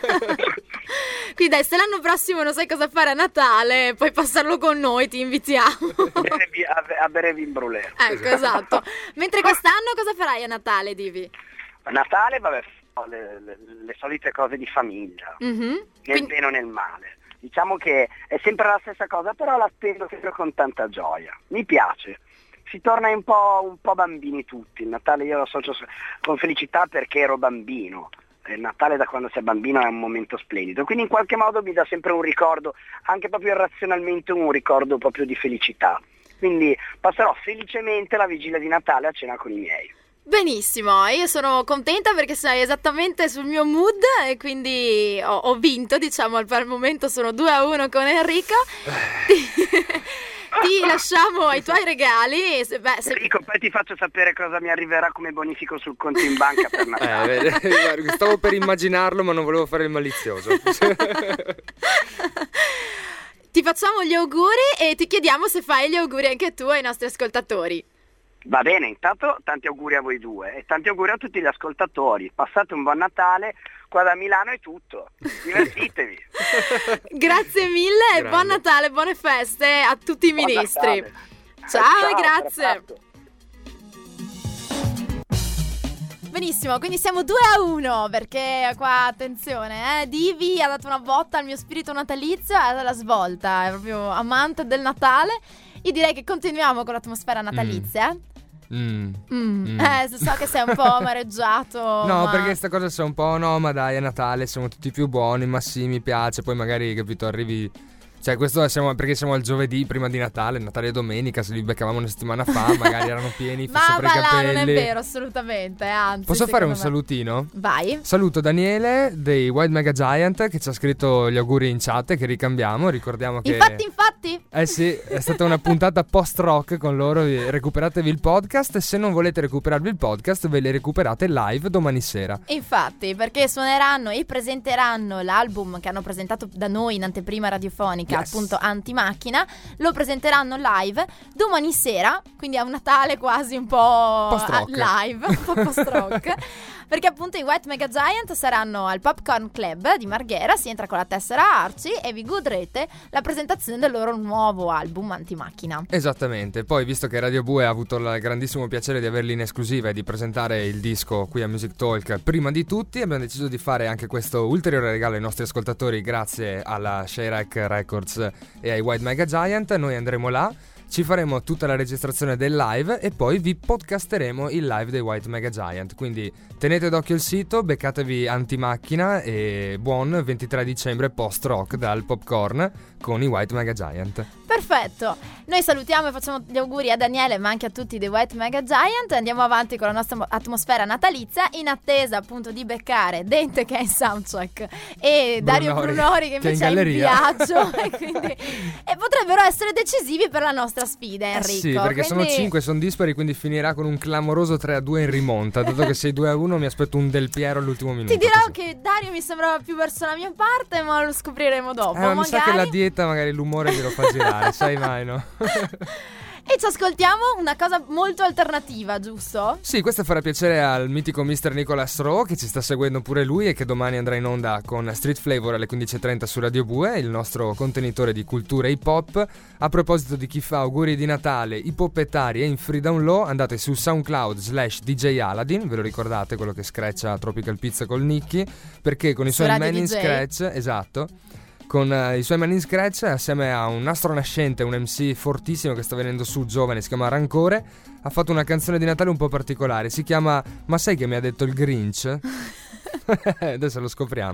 Quindi dai, se l'anno prossimo non sai cosa fare a Natale, puoi passarlo con noi, ti invitiamo. Bere vi- a, a bere vin brûlé. Ecco, esatto. Mentre quest'anno cosa farai a Natale, Divi? A Natale, vabbè, fa le, le- le solite cose di famiglia, Mhm. nel bene o nel male. Diciamo che è sempre la stessa cosa, però la spendo sempre con tanta gioia. Mi piace. Si torna un po', un po' bambini tutti. Il Natale io lo associo s- con felicità perché ero bambino. Il Natale da quando si è bambino è un momento splendido. Quindi in qualche modo mi dà sempre un ricordo, anche proprio irrazionalmente un ricordo proprio di felicità. Quindi passerò felicemente la vigilia di Natale a cena con i miei. Benissimo, io sono contenta perché sei esattamente sul mio mood e quindi ho, ho vinto, diciamo, per il momento sono due a uno con Enrico. Ti lasciamo ai tuoi regali. Se, beh, se... Enrico, poi ti faccio sapere cosa mi arriverà come bonifico sul conto in banca per Natale. Eh, vedi, stavo per immaginarlo, ma non volevo fare il malizioso. Ti facciamo gli auguri e ti chiediamo se fai gli auguri anche tu ai nostri ascoltatori. Va bene, intanto tanti auguri a voi due e tanti auguri a tutti gli ascoltatori. Passate un buon Natale, qua da Milano è tutto. Divertitevi. Grazie mille e Grande. buon Natale, buone feste a tutti i Buon ministri. Natale. Ciao, Ciao, e grazie. perfetto. Benissimo, quindi siamo due a uno perché qua, attenzione, eh, Divi ha dato una botta al mio spirito natalizio, è la svolta, è proprio amante del Natale. Io direi che continuiamo con l'atmosfera natalizia. Mm. Mm. Mm. Mm. Eh, so che sei un po' amareggiato. No, ma... perché sta cosa sei un po', no, ma dai, è Natale, siamo tutti più buoni, ma sì, mi piace, poi magari, capito, arrivi... Cioè, questo siamo, perché siamo al giovedì prima di Natale, Natale e domenica, se li beccavamo una settimana fa, magari erano pieni, Ma sopra i va là, capelli. non è vero, assolutamente, anzi. Posso fare un secondo me- salutino? Vai. Saluto Daniele dei White Mega Giant che ci ha scritto gli auguri in chat che ricambiamo, ricordiamo che... Infatti, infatti. Eh sì, è stata una puntata post-rock con loro, recuperatevi il podcast, se non volete recuperarvi il podcast ve li recuperate live domani sera. Infatti, perché suoneranno e presenteranno l'album che hanno presentato da noi in anteprima radiofonica, Yes. appunto Antimacchina, lo presenteranno live domani sera, quindi a un Natale quasi un po' Post-rock. live, un po' post-rock, perché appunto i White Mega Giant saranno al Popcorn Club di Marghera, si entra con la tessera Arci e vi godrete la presentazione del loro nuovo album Antimacchina. Esattamente, poi visto che Radio Bue ha avuto il grandissimo piacere di averli in esclusiva e di presentare il disco qui a Music Talk prima di tutti, abbiamo deciso di fare anche questo ulteriore regalo ai nostri ascoltatori grazie alla Shayrak Records e ai White Mega Giant. Noi andremo là, ci faremo tutta la registrazione del live e poi vi podcasteremo il live dei White Mega Giant, quindi tenete d'occhio il sito, beccatevi Antimacchina e buon ventitré dicembre post-rock dal Popcorn con i White Mega Giant. Perfetto, noi salutiamo e facciamo gli auguri a Daniele ma anche a tutti dei White Mega Giant. Andiamo avanti con la nostra atmosfera natalizia in attesa appunto di beccare Dente che è in soundcheck e Dario Brunori, Brunori che che è in invece è in galleria. viaggio e, quindi, e potrebbero essere decisivi per la nostra sfida, Enrico. Eh sì, perché sono quindi- cinque, sono dispari, quindi finirà con un clamoroso tre a due in rimonta. Dato che sei due a uno mi aspetto un Del Piero all'ultimo minuto. Ti dirò così. che Dario mi sembrava più verso la mia parte, ma lo scopriremo dopo. Eh, ma mi magari. sa che la dieta, magari l'umore glielo fa girare, sai mai, no? E ci ascoltiamo una cosa molto alternativa, giusto? Sì, questo farà piacere al mitico mister Nicholas Rowe che ci sta seguendo pure lui e che domani andrà in onda con Street Flavor alle quindici e trenta su Radio Bue, il nostro contenitore di cultura hip hop. A proposito di chi fa auguri di Natale, ipoppettari e in free download, andate su SoundCloud slash D J Aladdin, ve lo ricordate, quello che scratcha Tropical Pizza col Nicky, perché con i Su suoi Radio Man in D J. Scratch, esatto, con eh, i suoi Man in Scratch assieme a un astro nascente, un M C fortissimo che sta venendo su, giovane, si chiama Rancore, ha fatto una canzone di Natale un po' particolare, si chiama Ma sai che mi ha detto il Grinch? Adesso lo scopriamo.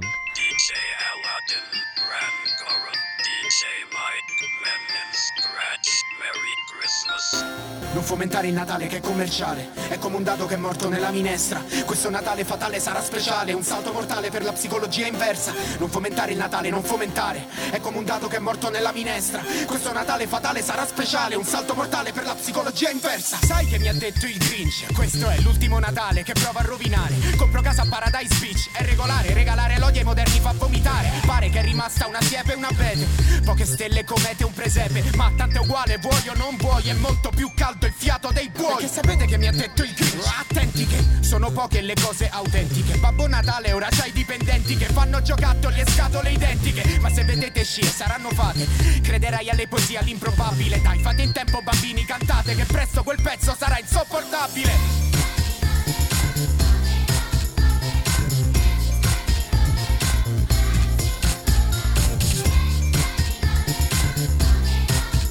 Non fomentare il Natale che è commerciale, è come un dado che è morto nella minestra. Questo Natale fatale sarà speciale, un salto mortale per la psicologia inversa. Non fomentare il Natale, non fomentare, è come un dado che è morto nella minestra. Questo Natale fatale sarà speciale, un salto mortale per la psicologia inversa. Sai che mi ha detto il Grinch? Questo è l'ultimo Natale che prova a rovinare. Compro casa a Paradise Beach, è regolare, regalare lodi ai moderni fa vomitare. Pare che è rimasta una siepe e una abete, poche stelle comete un presepe, ma tanto è uguale, vuoi o non vuoi, è molto più caldo il fiato dei buoi. Perché sapete che mi ha detto il Grinch? Attenti che sono poche le cose autentiche. Babbo Natale ora c'ha i dipendenti che fanno giocattoli e scatole identiche, ma se vedete scie saranno fate. Crederai alle poesie, all'improbabile. Dai, fate in tempo bambini, cantate che presto quel pezzo sarà insopportabile.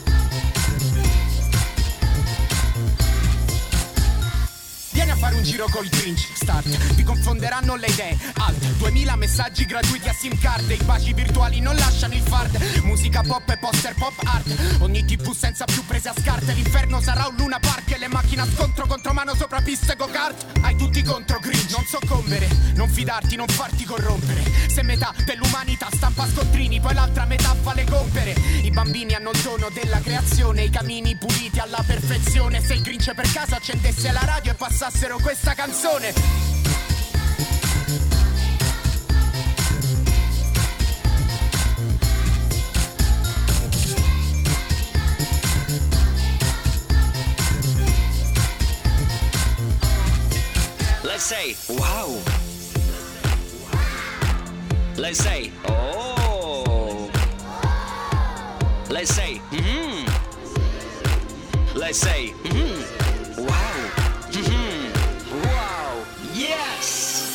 Vieni a fare un giro col Grinch. Start, vi confonderanno le idee. Alt, duemila messaggi gratuiti a SIM card. I baci virtuali non lasciano il fard. Musica pop e poster pop art. Ogni tv senza più prese a scarte. L'inferno sarà un Luna Park e le macchine a scontro contro mano sopra piste go-kart. Hai tutti contro Grinch, non soccombere, non fidarti, non farti corrompere. Se metà dell'umanità stampa scontrini, poi l'altra metà fa le compere. I bambini hanno il dono della creazione, i camini puliti alla perfezione. Se il Grinch per caso accendesse la radio e passassero questa canzone. Let's say, wow. Let's say, oh. Let's say, mm-hmm. Let's say, mm-hmm. Wow. Mm-hmm. Wow. Yes.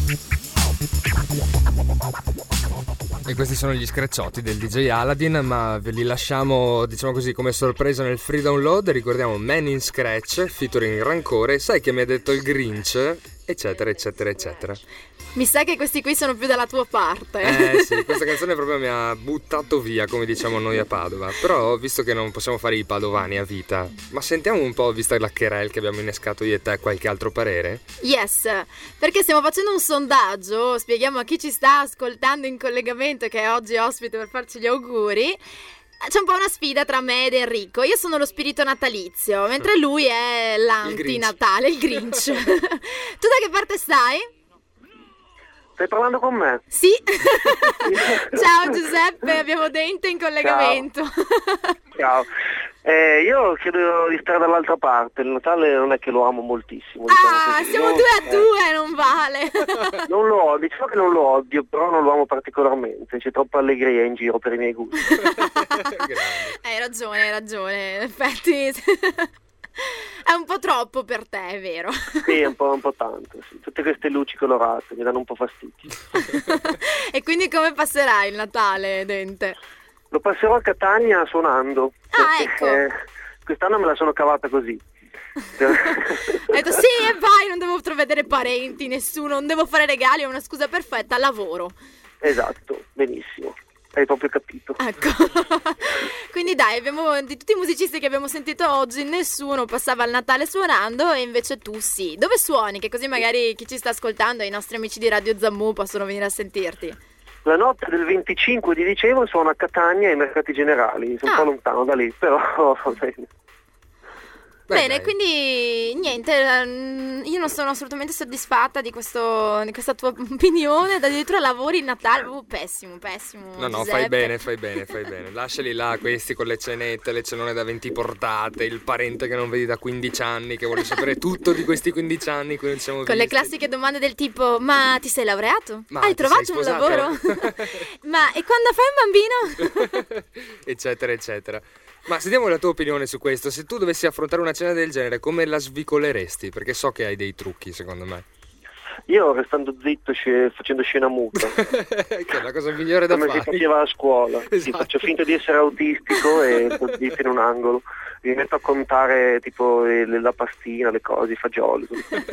E questi sono gli scratchotti del D J Aladdin, ma ve li lasciamo, diciamo così, come sorpresa nel free download. Ricordiamo Man in Scratch, featuring Rancore, sai che mi ha detto il Grinch, eccetera, eccetera, eccetera. Mi sa che questi qui sono più dalla tua parte. Eh sì, questa canzone proprio mi ha buttato via, come diciamo noi a Padova. Però, visto che non possiamo fare i padovani a vita, ma sentiamo un po', vista la querel che abbiamo innescato io e te, qualche altro parere? Yes, perché stiamo facendo un sondaggio, spieghiamo a chi ci sta ascoltando in collegamento, che è oggi ospite per farci gli auguri. C'è un po' una sfida tra me ed Enrico. Io sono lo spirito natalizio, mentre lui è l'anti-Natale, il Grinch. Tu da che parte stai? Stai parlando con me? Sì. Ciao Giuseppe, abbiamo Dente in collegamento. Ciao. Ciao. Eh, io chiedo di stare dall'altra parte. Il Natale non è che lo amo moltissimo. Ah, diciamo siamo Io, due a eh, due, non vale. Non lo odio, diciamo che non lo odio, però non lo amo particolarmente. C'è troppa allegria in giro per i miei gusti. Hai ragione, hai ragione. In effetti è un po' troppo per te, è vero? Sì, è un po', un po' tanto. Sì. Tutte queste luci colorate mi danno un po' fastidio. E quindi come passerai il Natale, Dente? Lo passerò a Catania suonando. Ah, perché, ecco. eh, quest'anno me la sono cavata così. Ho detto sì e vai, non devo vedere parenti, nessuno, non devo fare regali, è una scusa perfetta, lavoro. Esatto, benissimo. Hai proprio capito. Ecco. Quindi dai, abbiamo, di tutti i musicisti che abbiamo sentito oggi, nessuno passava il Natale suonando e invece tu sì. Dove suoni? Che così magari chi ci sta ascoltando e i nostri amici di Radio Zammu possono venire a sentirti. La notte del venticinque di dicembre sono a Catania ai Mercati Generali, sono Ah. un po' lontano da lì, però va bene. Bene, dai. quindi niente, ehm, io non sono assolutamente soddisfatta di, questo, di questa tua opinione, addirittura lavori il Natale, oh, pessimo, pessimo. No, no, Giuseppe. fai bene, fai bene, fai bene. Lasciali là questi con le cenette, le cenone da venti portate, il parente che non vedi da quindici anni, che vuole sapere tutto di questi quindici anni cui non siamo Con le visti. classiche domande del tipo, ma ti sei laureato? Ma Hai ti trovato sei un sposata? lavoro? Ma e quando fai un bambino? eccetera, eccetera. Ma sentiamo la tua opinione su questo. Se tu dovessi affrontare una cena del genere, come la svicoleresti? Perché so che hai dei trucchi, secondo me. Io restando zitto, sc- facendo scena muta, Che è la cosa migliore da come si fare. faceva a scuola. Sì, Esatto. faccio finta di essere autistico e sto zitto in un angolo. Mi metto a contare tipo le- le- la pastina, le cose, i fagioli.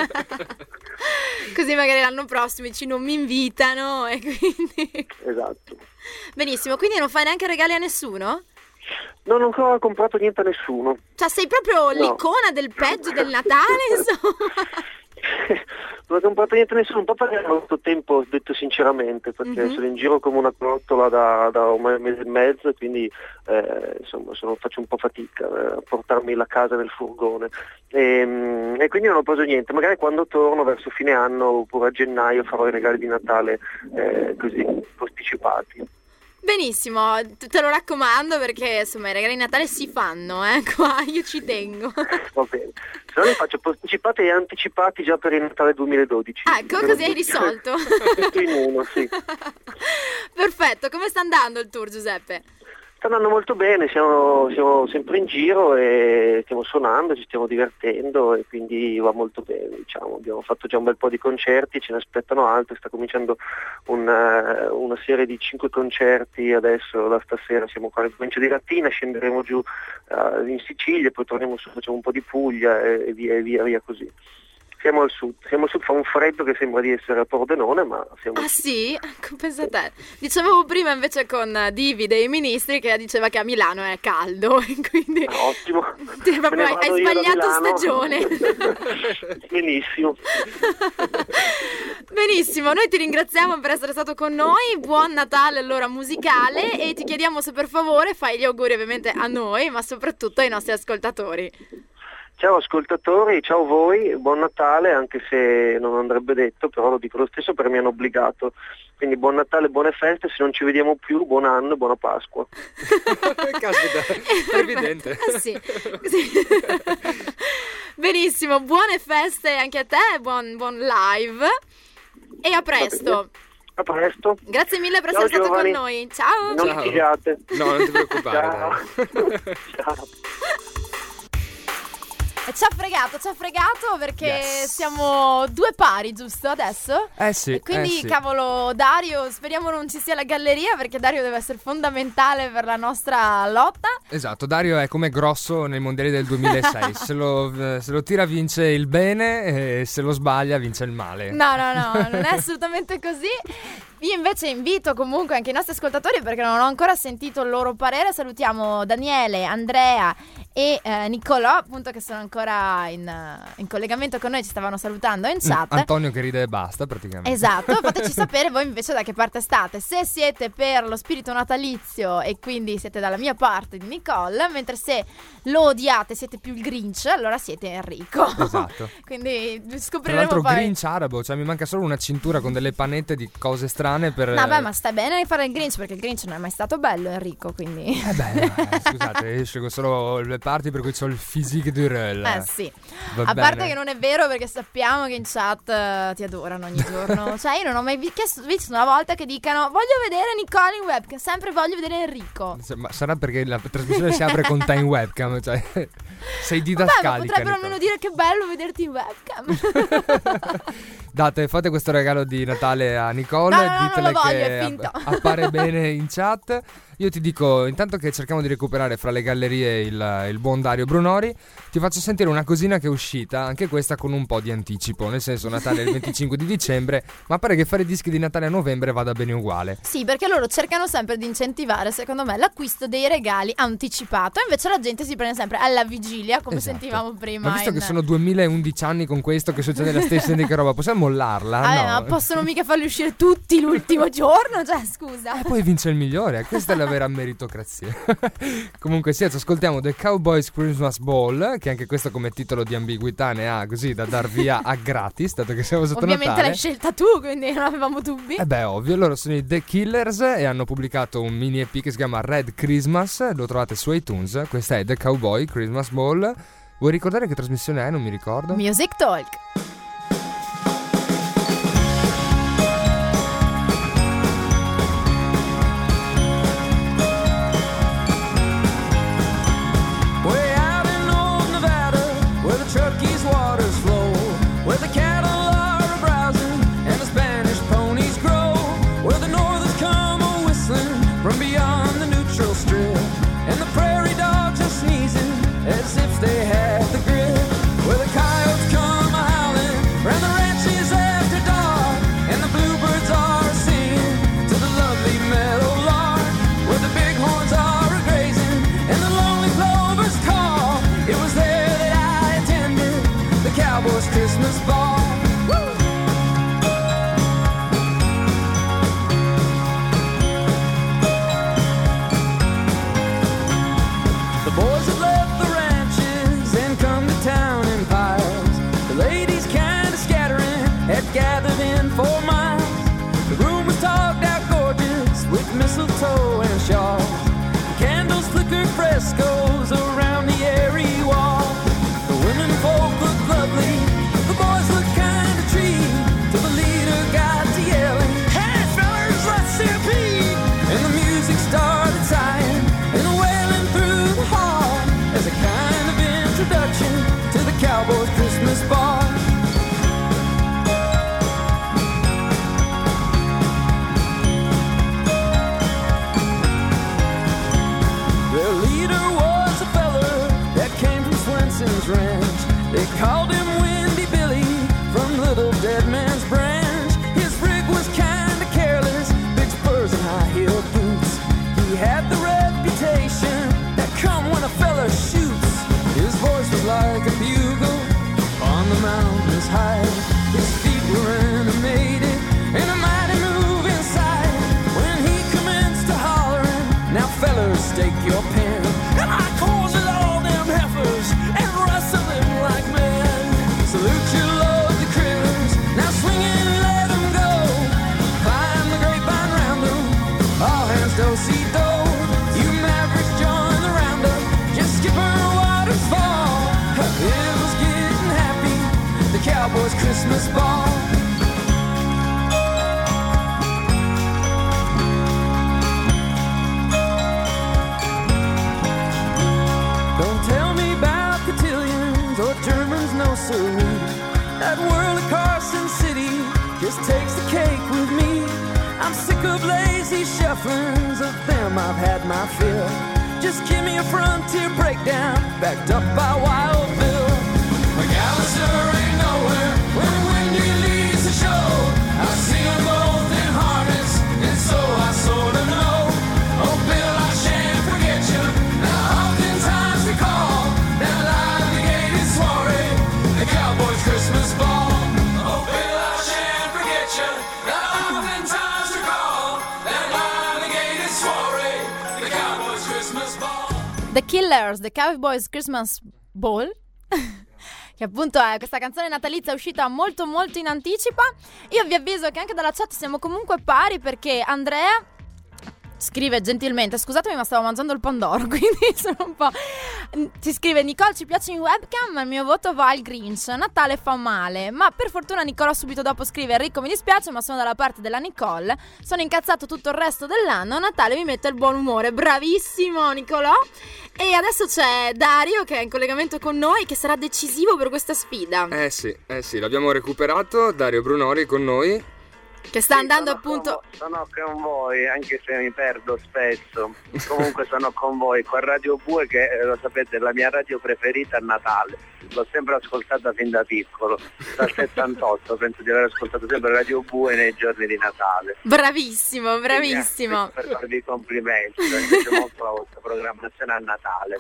Così magari l'anno prossimo dici non mi invitano e quindi... Esatto. Benissimo, quindi non fai neanche regali a nessuno? Non ho ancora comprato niente a nessuno. Cioè sei proprio No. l'icona del peggio del Natale, insomma. Non ho comprato niente a nessuno, un po' perché non ho avuto tempo, detto sinceramente, perché Mhm. sono in giro come una crottola da, da un mese e mezzo e quindi eh, insomma sono- faccio un po' fatica eh, a portarmi la casa nel furgone e, mm, e quindi non ho preso niente. Magari quando torno verso fine anno oppure a gennaio farò i regali di Natale eh, così posticipati. Benissimo, te te lo raccomando perché insomma i regali di Natale si fanno, eh, qua io ci tengo. Va bene, se no li faccio posticipati e anticipati già per il Natale duemiladodici. Ah, ecco, così hai risolto. Tutto in uno, sì. Perfetto, come sta andando il tour, Giuseppe? Sta andando molto bene, siamo, siamo sempre in giro e stiamo suonando, ci stiamo divertendo e quindi va molto bene, diciamo. Abbiamo fatto già un bel po' di concerti, ce ne aspettano altri, sta cominciando un, eh, una serie di cinque concerti adesso, da stasera siamo qua in provincia di Latina, scenderemo giù eh, in Sicilia, poi torniamo su, facciamo un po' di Puglia e, e via e via via così. Siamo al sud, siamo al sud, fa un freddo che sembra di essere a Pordenone, ma siamo Ah al sud. sì? Ecco, pensa te. Dicevo prima invece con Divi dei Ministri che diceva che a Milano è caldo, quindi Ah, ottimo. ti- proprio Me ne hai, vado hai io da sbagliato Milano. stagione. Benissimo. Benissimo, noi ti ringraziamo per essere stato con noi, buon Natale allora musicale e ti chiediamo se per favore fai gli auguri ovviamente a noi ma soprattutto ai nostri ascoltatori. Ciao ascoltatori, ciao voi, buon Natale, anche se non andrebbe detto, però lo dico lo stesso perché mi hanno obbligato. Quindi buon Natale, buone feste, se non ci vediamo più, buon anno e buona Pasqua. Caspita, è evidente. Eh sì, sì. Benissimo, buone feste anche a te, buon, buon live e a presto. A presto. Grazie mille per Ciao, essere stato giovani. con noi. Ciao. Non Ciao. litigate. No, non ti preoccupare. Ciao. Ciao. E ci ha fregato, ci ha fregato perché Yes. siamo due pari, giusto adesso? Eh sì, E quindi, eh sì. cavolo, Dario, speriamo non ci sia la galleria perché Dario deve essere fondamentale per la nostra lotta. Esatto, Dario è come Grosso nei mondiali del duemilasei. se, lo, eh, se lo tira vince il bene e se lo sbaglia vince il male. No, no, no, non è assolutamente così. Io invece invito comunque anche i nostri ascoltatori perché non ho ancora sentito il loro parere. Salutiamo Daniele, Andrea e eh, Niccolò, appunto, che sono ancora in, eh, in collegamento con noi, ci stavano salutando in Mm, chat. Antonio che ride e basta praticamente. Esatto, fateci sapere voi invece da che parte state. Se siete per lo spirito natalizio e quindi siete dalla mia parte di Nicole, mentre se lo odiate, siete più il Grinch, allora siete Enrico. Esatto. Quindi Tra scopriremo l'altro poi. Grinch arabo, cioè mi manca solo una cintura con delle panette di cose strane per... No, beh, ma stai bene di fare il Grinch perché il Grinch non è mai stato bello, Enrico, quindi. Eh beh, eh, scusate, scelgo solo le parti per cui c'ho il physique du rel. Eh sì. Va A bene. parte che non è vero perché sappiamo che in chat eh, ti adorano ogni giorno. Cioè io non ho mai vi- chiesto, visto una volta che dicano voglio vedere Nicole in webcam, sempre voglio vedere Enrico. Se- Ma sarà perché la trasmissione si apre con te in webcam, cioè sei Vabbè, ma didascalica. potrebbero Nicole. almeno dire che bello vederti in webcam. Date, fate questo regalo di Natale a Nicole, No, no, no, non ditele lo voglio, che è finto. app- appare bene in chat. Io ti dico, intanto che cerchiamo di recuperare fra le gallerie il, il buon Dario Brunori, ti faccio sentire una cosina che è uscita, anche questa con un po' di anticipo, nel senso Natale è il venticinque di dicembre, ma pare che fare dischi di Natale a novembre vada bene uguale. Sì, perché loro cercano sempre di incentivare, secondo me, l'acquisto dei regali anticipato. Invece la gente si prende sempre alla vigilia, come Esatto. sentivamo prima. Ma visto in- che sono duemilaundici anni con questo, che succede la stessa identica roba, possiamo mollarla? Ah, eh, no. ma possono mica farli uscire tutti l'ultimo giorno? Cioè, scusa. E poi vince il migliore, questa è la vera meritocrazia. Comunque sì, ci ascoltiamo The Cowboys Christmas Ball, che anche questo come titolo di ambiguità ne ha così da dar via a gratis, dato che siamo sotto Ovviamente Natale. l'hai scelta tu, quindi non avevamo dubbi. Eh beh, ovvio, loro sono i The Killers e hanno pubblicato un mini E P che si chiama Red Christmas, lo trovate su iTunes, questa è The Cowboy Christmas Ball. Vuoi ricordare che trasmissione è? Non mi ricordo. Music Talk. Way out in old Nevada, where the Truckee's waters flow, where the cattle are browsing and the Spanish ponies grow, where the northers come a whistling from beyond the neutral strip, and the prairie dogs are sneezing as if they had the grip, where the coyotes come howling takes the cake with me. I'm sick of lazy shufflings, of them I've had my fill. Just give me a frontier breakdown, backed up by Wild Bill. McAllister ain't nowhere when Wendy leaves the show. I see them both in harness, and so I sort of know. Oh, Bill, I shan't forget you. Now, oftentimes recall that live-negated soiree, the Cowboys' Christmas ball. Oh, Bill, I shan't forget you. Now, oftentimes recall that live-negated soiree, the Cowboys' Christmas ball. The Killers, The Cowboys Christmas Ball. Che appunto è questa canzone natalizia uscita molto molto in anticipo. Io vi avviso che anche dalla chat siamo comunque pari, perché Andrea scrive gentilmente: scusatemi ma stavo mangiando il pandoro, quindi sono un po'... Ci scrive: Nicole, ci piace in webcam ma il mio voto va al Grinch, Natale fa male. Ma per fortuna Nicola subito dopo scrive: Enrico, mi dispiace ma sono dalla parte della Nicole, sono incazzato tutto il resto dell'anno, Natale mi mette il buon umore. Bravissimo Nicolò. E adesso c'è Dario che è in collegamento con noi, che sarà decisivo per questa sfida. Eh sì, eh sì, l'abbiamo recuperato, Dario Brunori con noi, che sta Sì, andando sono appunto... con, sono con voi, anche se mi perdo spesso. Comunque sono con voi, con Radio Bue, che eh, lo sapete è la mia radio preferita a Natale. L'ho sempre ascoltata fin da piccolo, dal settantotto penso di aver ascoltato sempre Radio Bue nei giorni di Natale. Bravissimo, bravissimo. Quindi, eh, per farvi i complimenti, mi piace molto la vostra programmazione a Natale.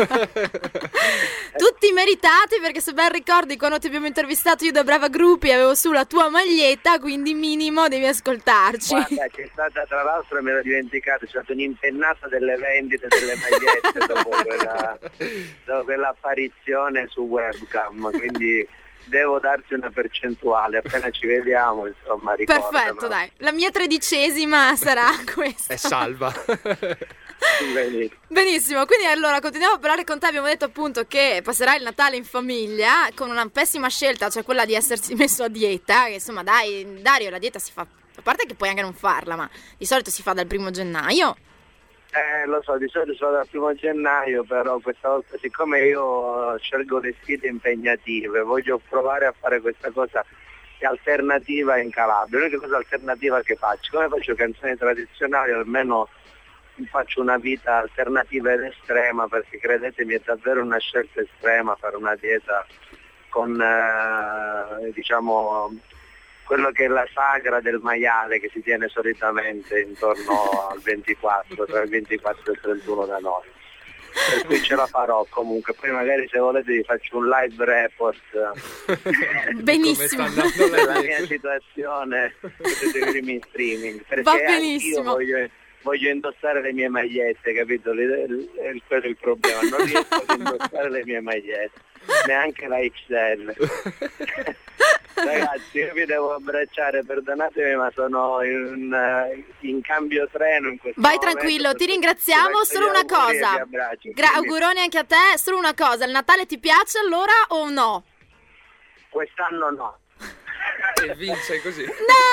Tutti meritati, perché se ben ricordi quando ti abbiamo intervistato io da Brava Gruppi avevo su la tua maglietta, quindi minimo devi ascoltarci. Guarda, c'è stata, tra l'altro me l'ho dimenticato, c'è stata un'impennata delle vendite delle magliette dopo, quella, dopo quell'apparizione su webcam, quindi devo darti una percentuale appena ci vediamo, insomma, ricorda. Perfetto, dai, la mia tredicesima sarà questa. è salva. Benissimo. Benissimo, quindi allora continuiamo a parlare con te. Abbiamo detto appunto che passerai il Natale in famiglia con una pessima scelta, cioè quella di essersi messo a dieta, che insomma dai Dario, la dieta si fa, a parte che puoi anche non farla, ma di solito si fa dal primo gennaio. Eh, lo so, di solito sono dal primo gennaio, però questa volta, siccome io scelgo le sfide impegnative, voglio provare a fare questa cosa alternativa in Calabria. L'unica cosa alternativa che faccio, come faccio canzoni tradizionali, almeno faccio una vita alternativa ed estrema, perché credetemi è davvero una scelta estrema fare una dieta con eh, diciamo quello che è la sagra del maiale che si tiene solitamente intorno al ventiquattro, tra il ventiquattro e il trentuno da noi. Per cui ce la farò comunque, poi magari se volete vi faccio un live report. Benissimo. Della mia situazione, potete vedermi in streaming, perché va anch'io benissimo. voglio, voglio indossare le mie magliette, capito? Quello è il problema, non riesco ad indossare le mie magliette, neanche la X L. Ragazzi, io vi devo abbracciare, perdonatemi ma sono in, in cambio treno in questo Vai momento. tranquillo, ti ringraziamo. Solo una cosa, Gra- auguroni anche a te. Solo una cosa, il Natale ti piace allora o no? Quest'anno no. E vince così.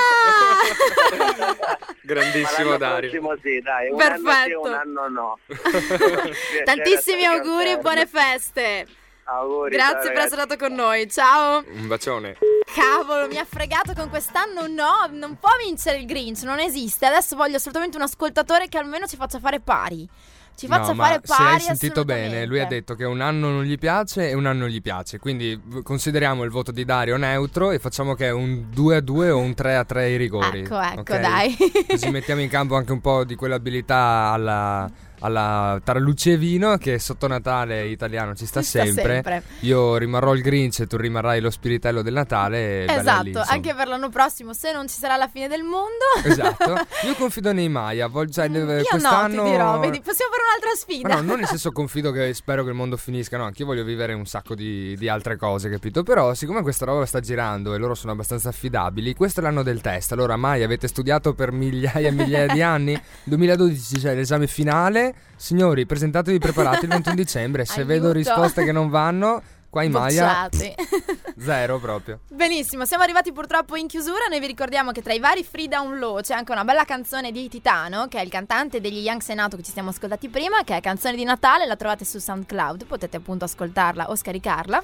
No! Grandissimo Ma l'anno Dario. prossimo sì, dai, un Perfetto. anno sì, un anno no. Tantissimi C'era auguri e stare buone feste. Auguri, Grazie ciao, per ragazzi. essere stato con noi. Ciao. Un bacione. Cavolo, mi ha fregato con quest'anno. No, non può vincere il Grinch, non esiste. Adesso voglio assolutamente un ascoltatore che almeno ci faccia fare pari. Ci faccia No, fare ma se pari. hai sentito bene, assolutamente. lui ha detto che un anno non gli piace e un anno gli piace. Quindi v- consideriamo il voto di Dario neutro e facciamo che è un due a due o un tre a tre ai rigori. Ecco, ecco, ok? dai. Così mettiamo in campo anche un po' di quell'abilità alla, alla tra luce e vino che sotto Natale italiano ci sta, Ci sta sempre. sempre. Io rimarrò il Grinch e tu rimarrai lo spiritello del Natale. e bella Esatto, lì, insomma. anche per l'anno prossimo, se non ci sarà la fine del mondo. Esatto. Io confido nei Maya. Vol- cioè, Io quest'anno no, ti dirò, vedi, possiamo fare un'altra sfida. Ma no, non nel senso confido che spero che il mondo finisca, no, anche io voglio vivere un sacco di, di altre cose, capito? Però siccome questa roba sta girando e loro sono abbastanza affidabili, questo è l'anno del test. Allora, mai avete studiato per migliaia e migliaia di anni? duemiladodici c'è l'esame finale. Signori, presentatevi preparati il ventuno dicembre. Se Aiuto. vedo risposte che non vanno, qua in Maya Bocciati. zero proprio. Benissimo, siamo arrivati purtroppo in chiusura. Noi vi ricordiamo che tra i vari free download c'è anche una bella canzone di Titano, che è il cantante degli Young Senato che ci siamo ascoltati prima, che è Canzone di Natale. La trovate su SoundCloud, potete appunto ascoltarla o scaricarla.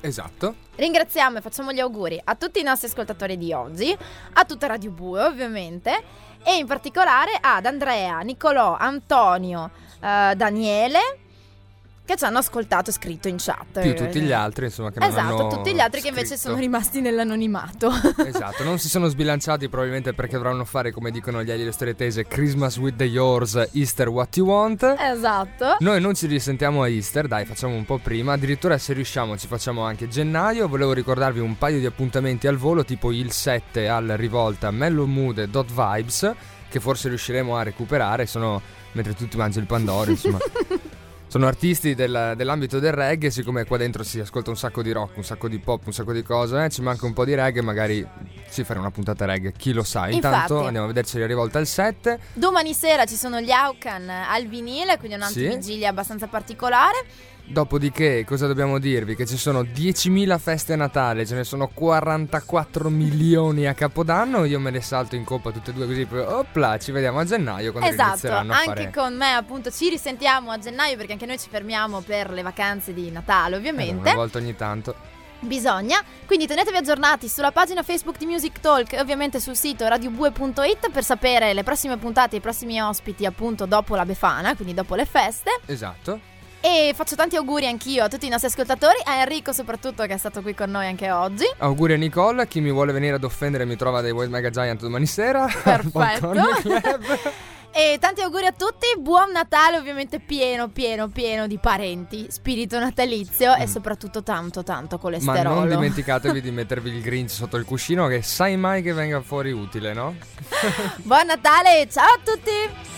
Esatto. Ringraziamo e facciamo gli auguri a tutti i nostri ascoltatori di oggi, a tutta Radio Bue ovviamente, e in particolare ad Andrea, Nicolò, Antonio, eh, Daniele, che ci hanno ascoltato e scritto in chat. Più tutti gli altri, insomma, che non Esatto, hanno tutti gli altri che invece scritto. sono rimasti nell'anonimato. Esatto, non si sono sbilanciati probabilmente perché dovranno fare, come dicono gli Eli le storie tese, Christmas with the yours, Easter what you want. Esatto. Noi non ci risentiamo a Easter, dai, facciamo un po' prima. Addirittura se riusciamo ci facciamo anche gennaio. Volevo ricordarvi un paio di appuntamenti al volo, tipo il sette al Rivolta Mellow Mood e Dot Vibes, che forse riusciremo a recuperare, sono mentre tutti mangiano il pandoro, insomma. Sono artisti del, dell'ambito del reggae, siccome qua dentro si ascolta un sacco di rock, un sacco di pop, un sacco di cose, eh, ci manca un po' di reggae, magari si farà una puntata reggae, chi lo sa. Intanto Infatti. andiamo a vederci la Rivolta al sette. Domani sera ci sono gli Aucan al vinile, quindi un'antivigilia abbastanza particolare. Dopodiché cosa dobbiamo dirvi? Che ci sono diecimila feste a Natale, ce ne sono quarantaquattro milioni a Capodanno. Io me ne salto in coppa tutte e due così, opla, ci vediamo a gennaio quando Esatto, inizieranno a anche fare... con me appunto ci risentiamo a gennaio, perché anche noi ci fermiamo per le vacanze di Natale Eh, ovviamente. una volta ogni tanto. Bisogna, quindi tenetevi aggiornati sulla pagina Facebook di Music Talk e ovviamente sul sito radiobue punto it per sapere le prossime puntate, i prossimi ospiti appunto dopo la Befana, quindi dopo le feste. Esatto. E faccio tanti auguri anch'io a tutti i nostri ascoltatori, a Enrico soprattutto, che è stato qui con noi anche oggi. Auguri a Nicole, chi mi vuole venire ad offendere mi trova dai Wild Mega Giant domani sera. Perfetto. E tanti auguri a tutti, buon Natale, ovviamente pieno, pieno, pieno di parenti, spirito natalizio Mm. e soprattutto tanto, tanto Ma colesterolo. non dimenticatevi di mettervi il Grinch sotto il cuscino, che sai mai che venga fuori utile, no? Buon Natale, ciao a tutti!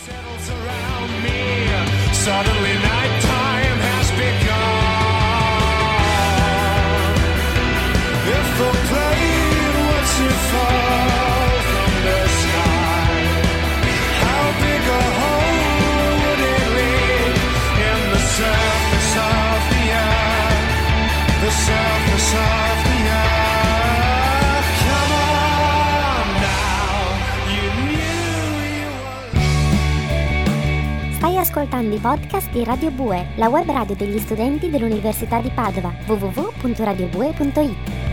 Suddenly nighttime has begun. If a plane were to fall from the sky, how big a hole would it leave in the surface of the earth? The surface of the earth. Come on now, you knew you were. Stai ascoltando i podcast di Radio Bue, la web radio degli studenti dell'Università di Padova. w w w punto radiobue punto it.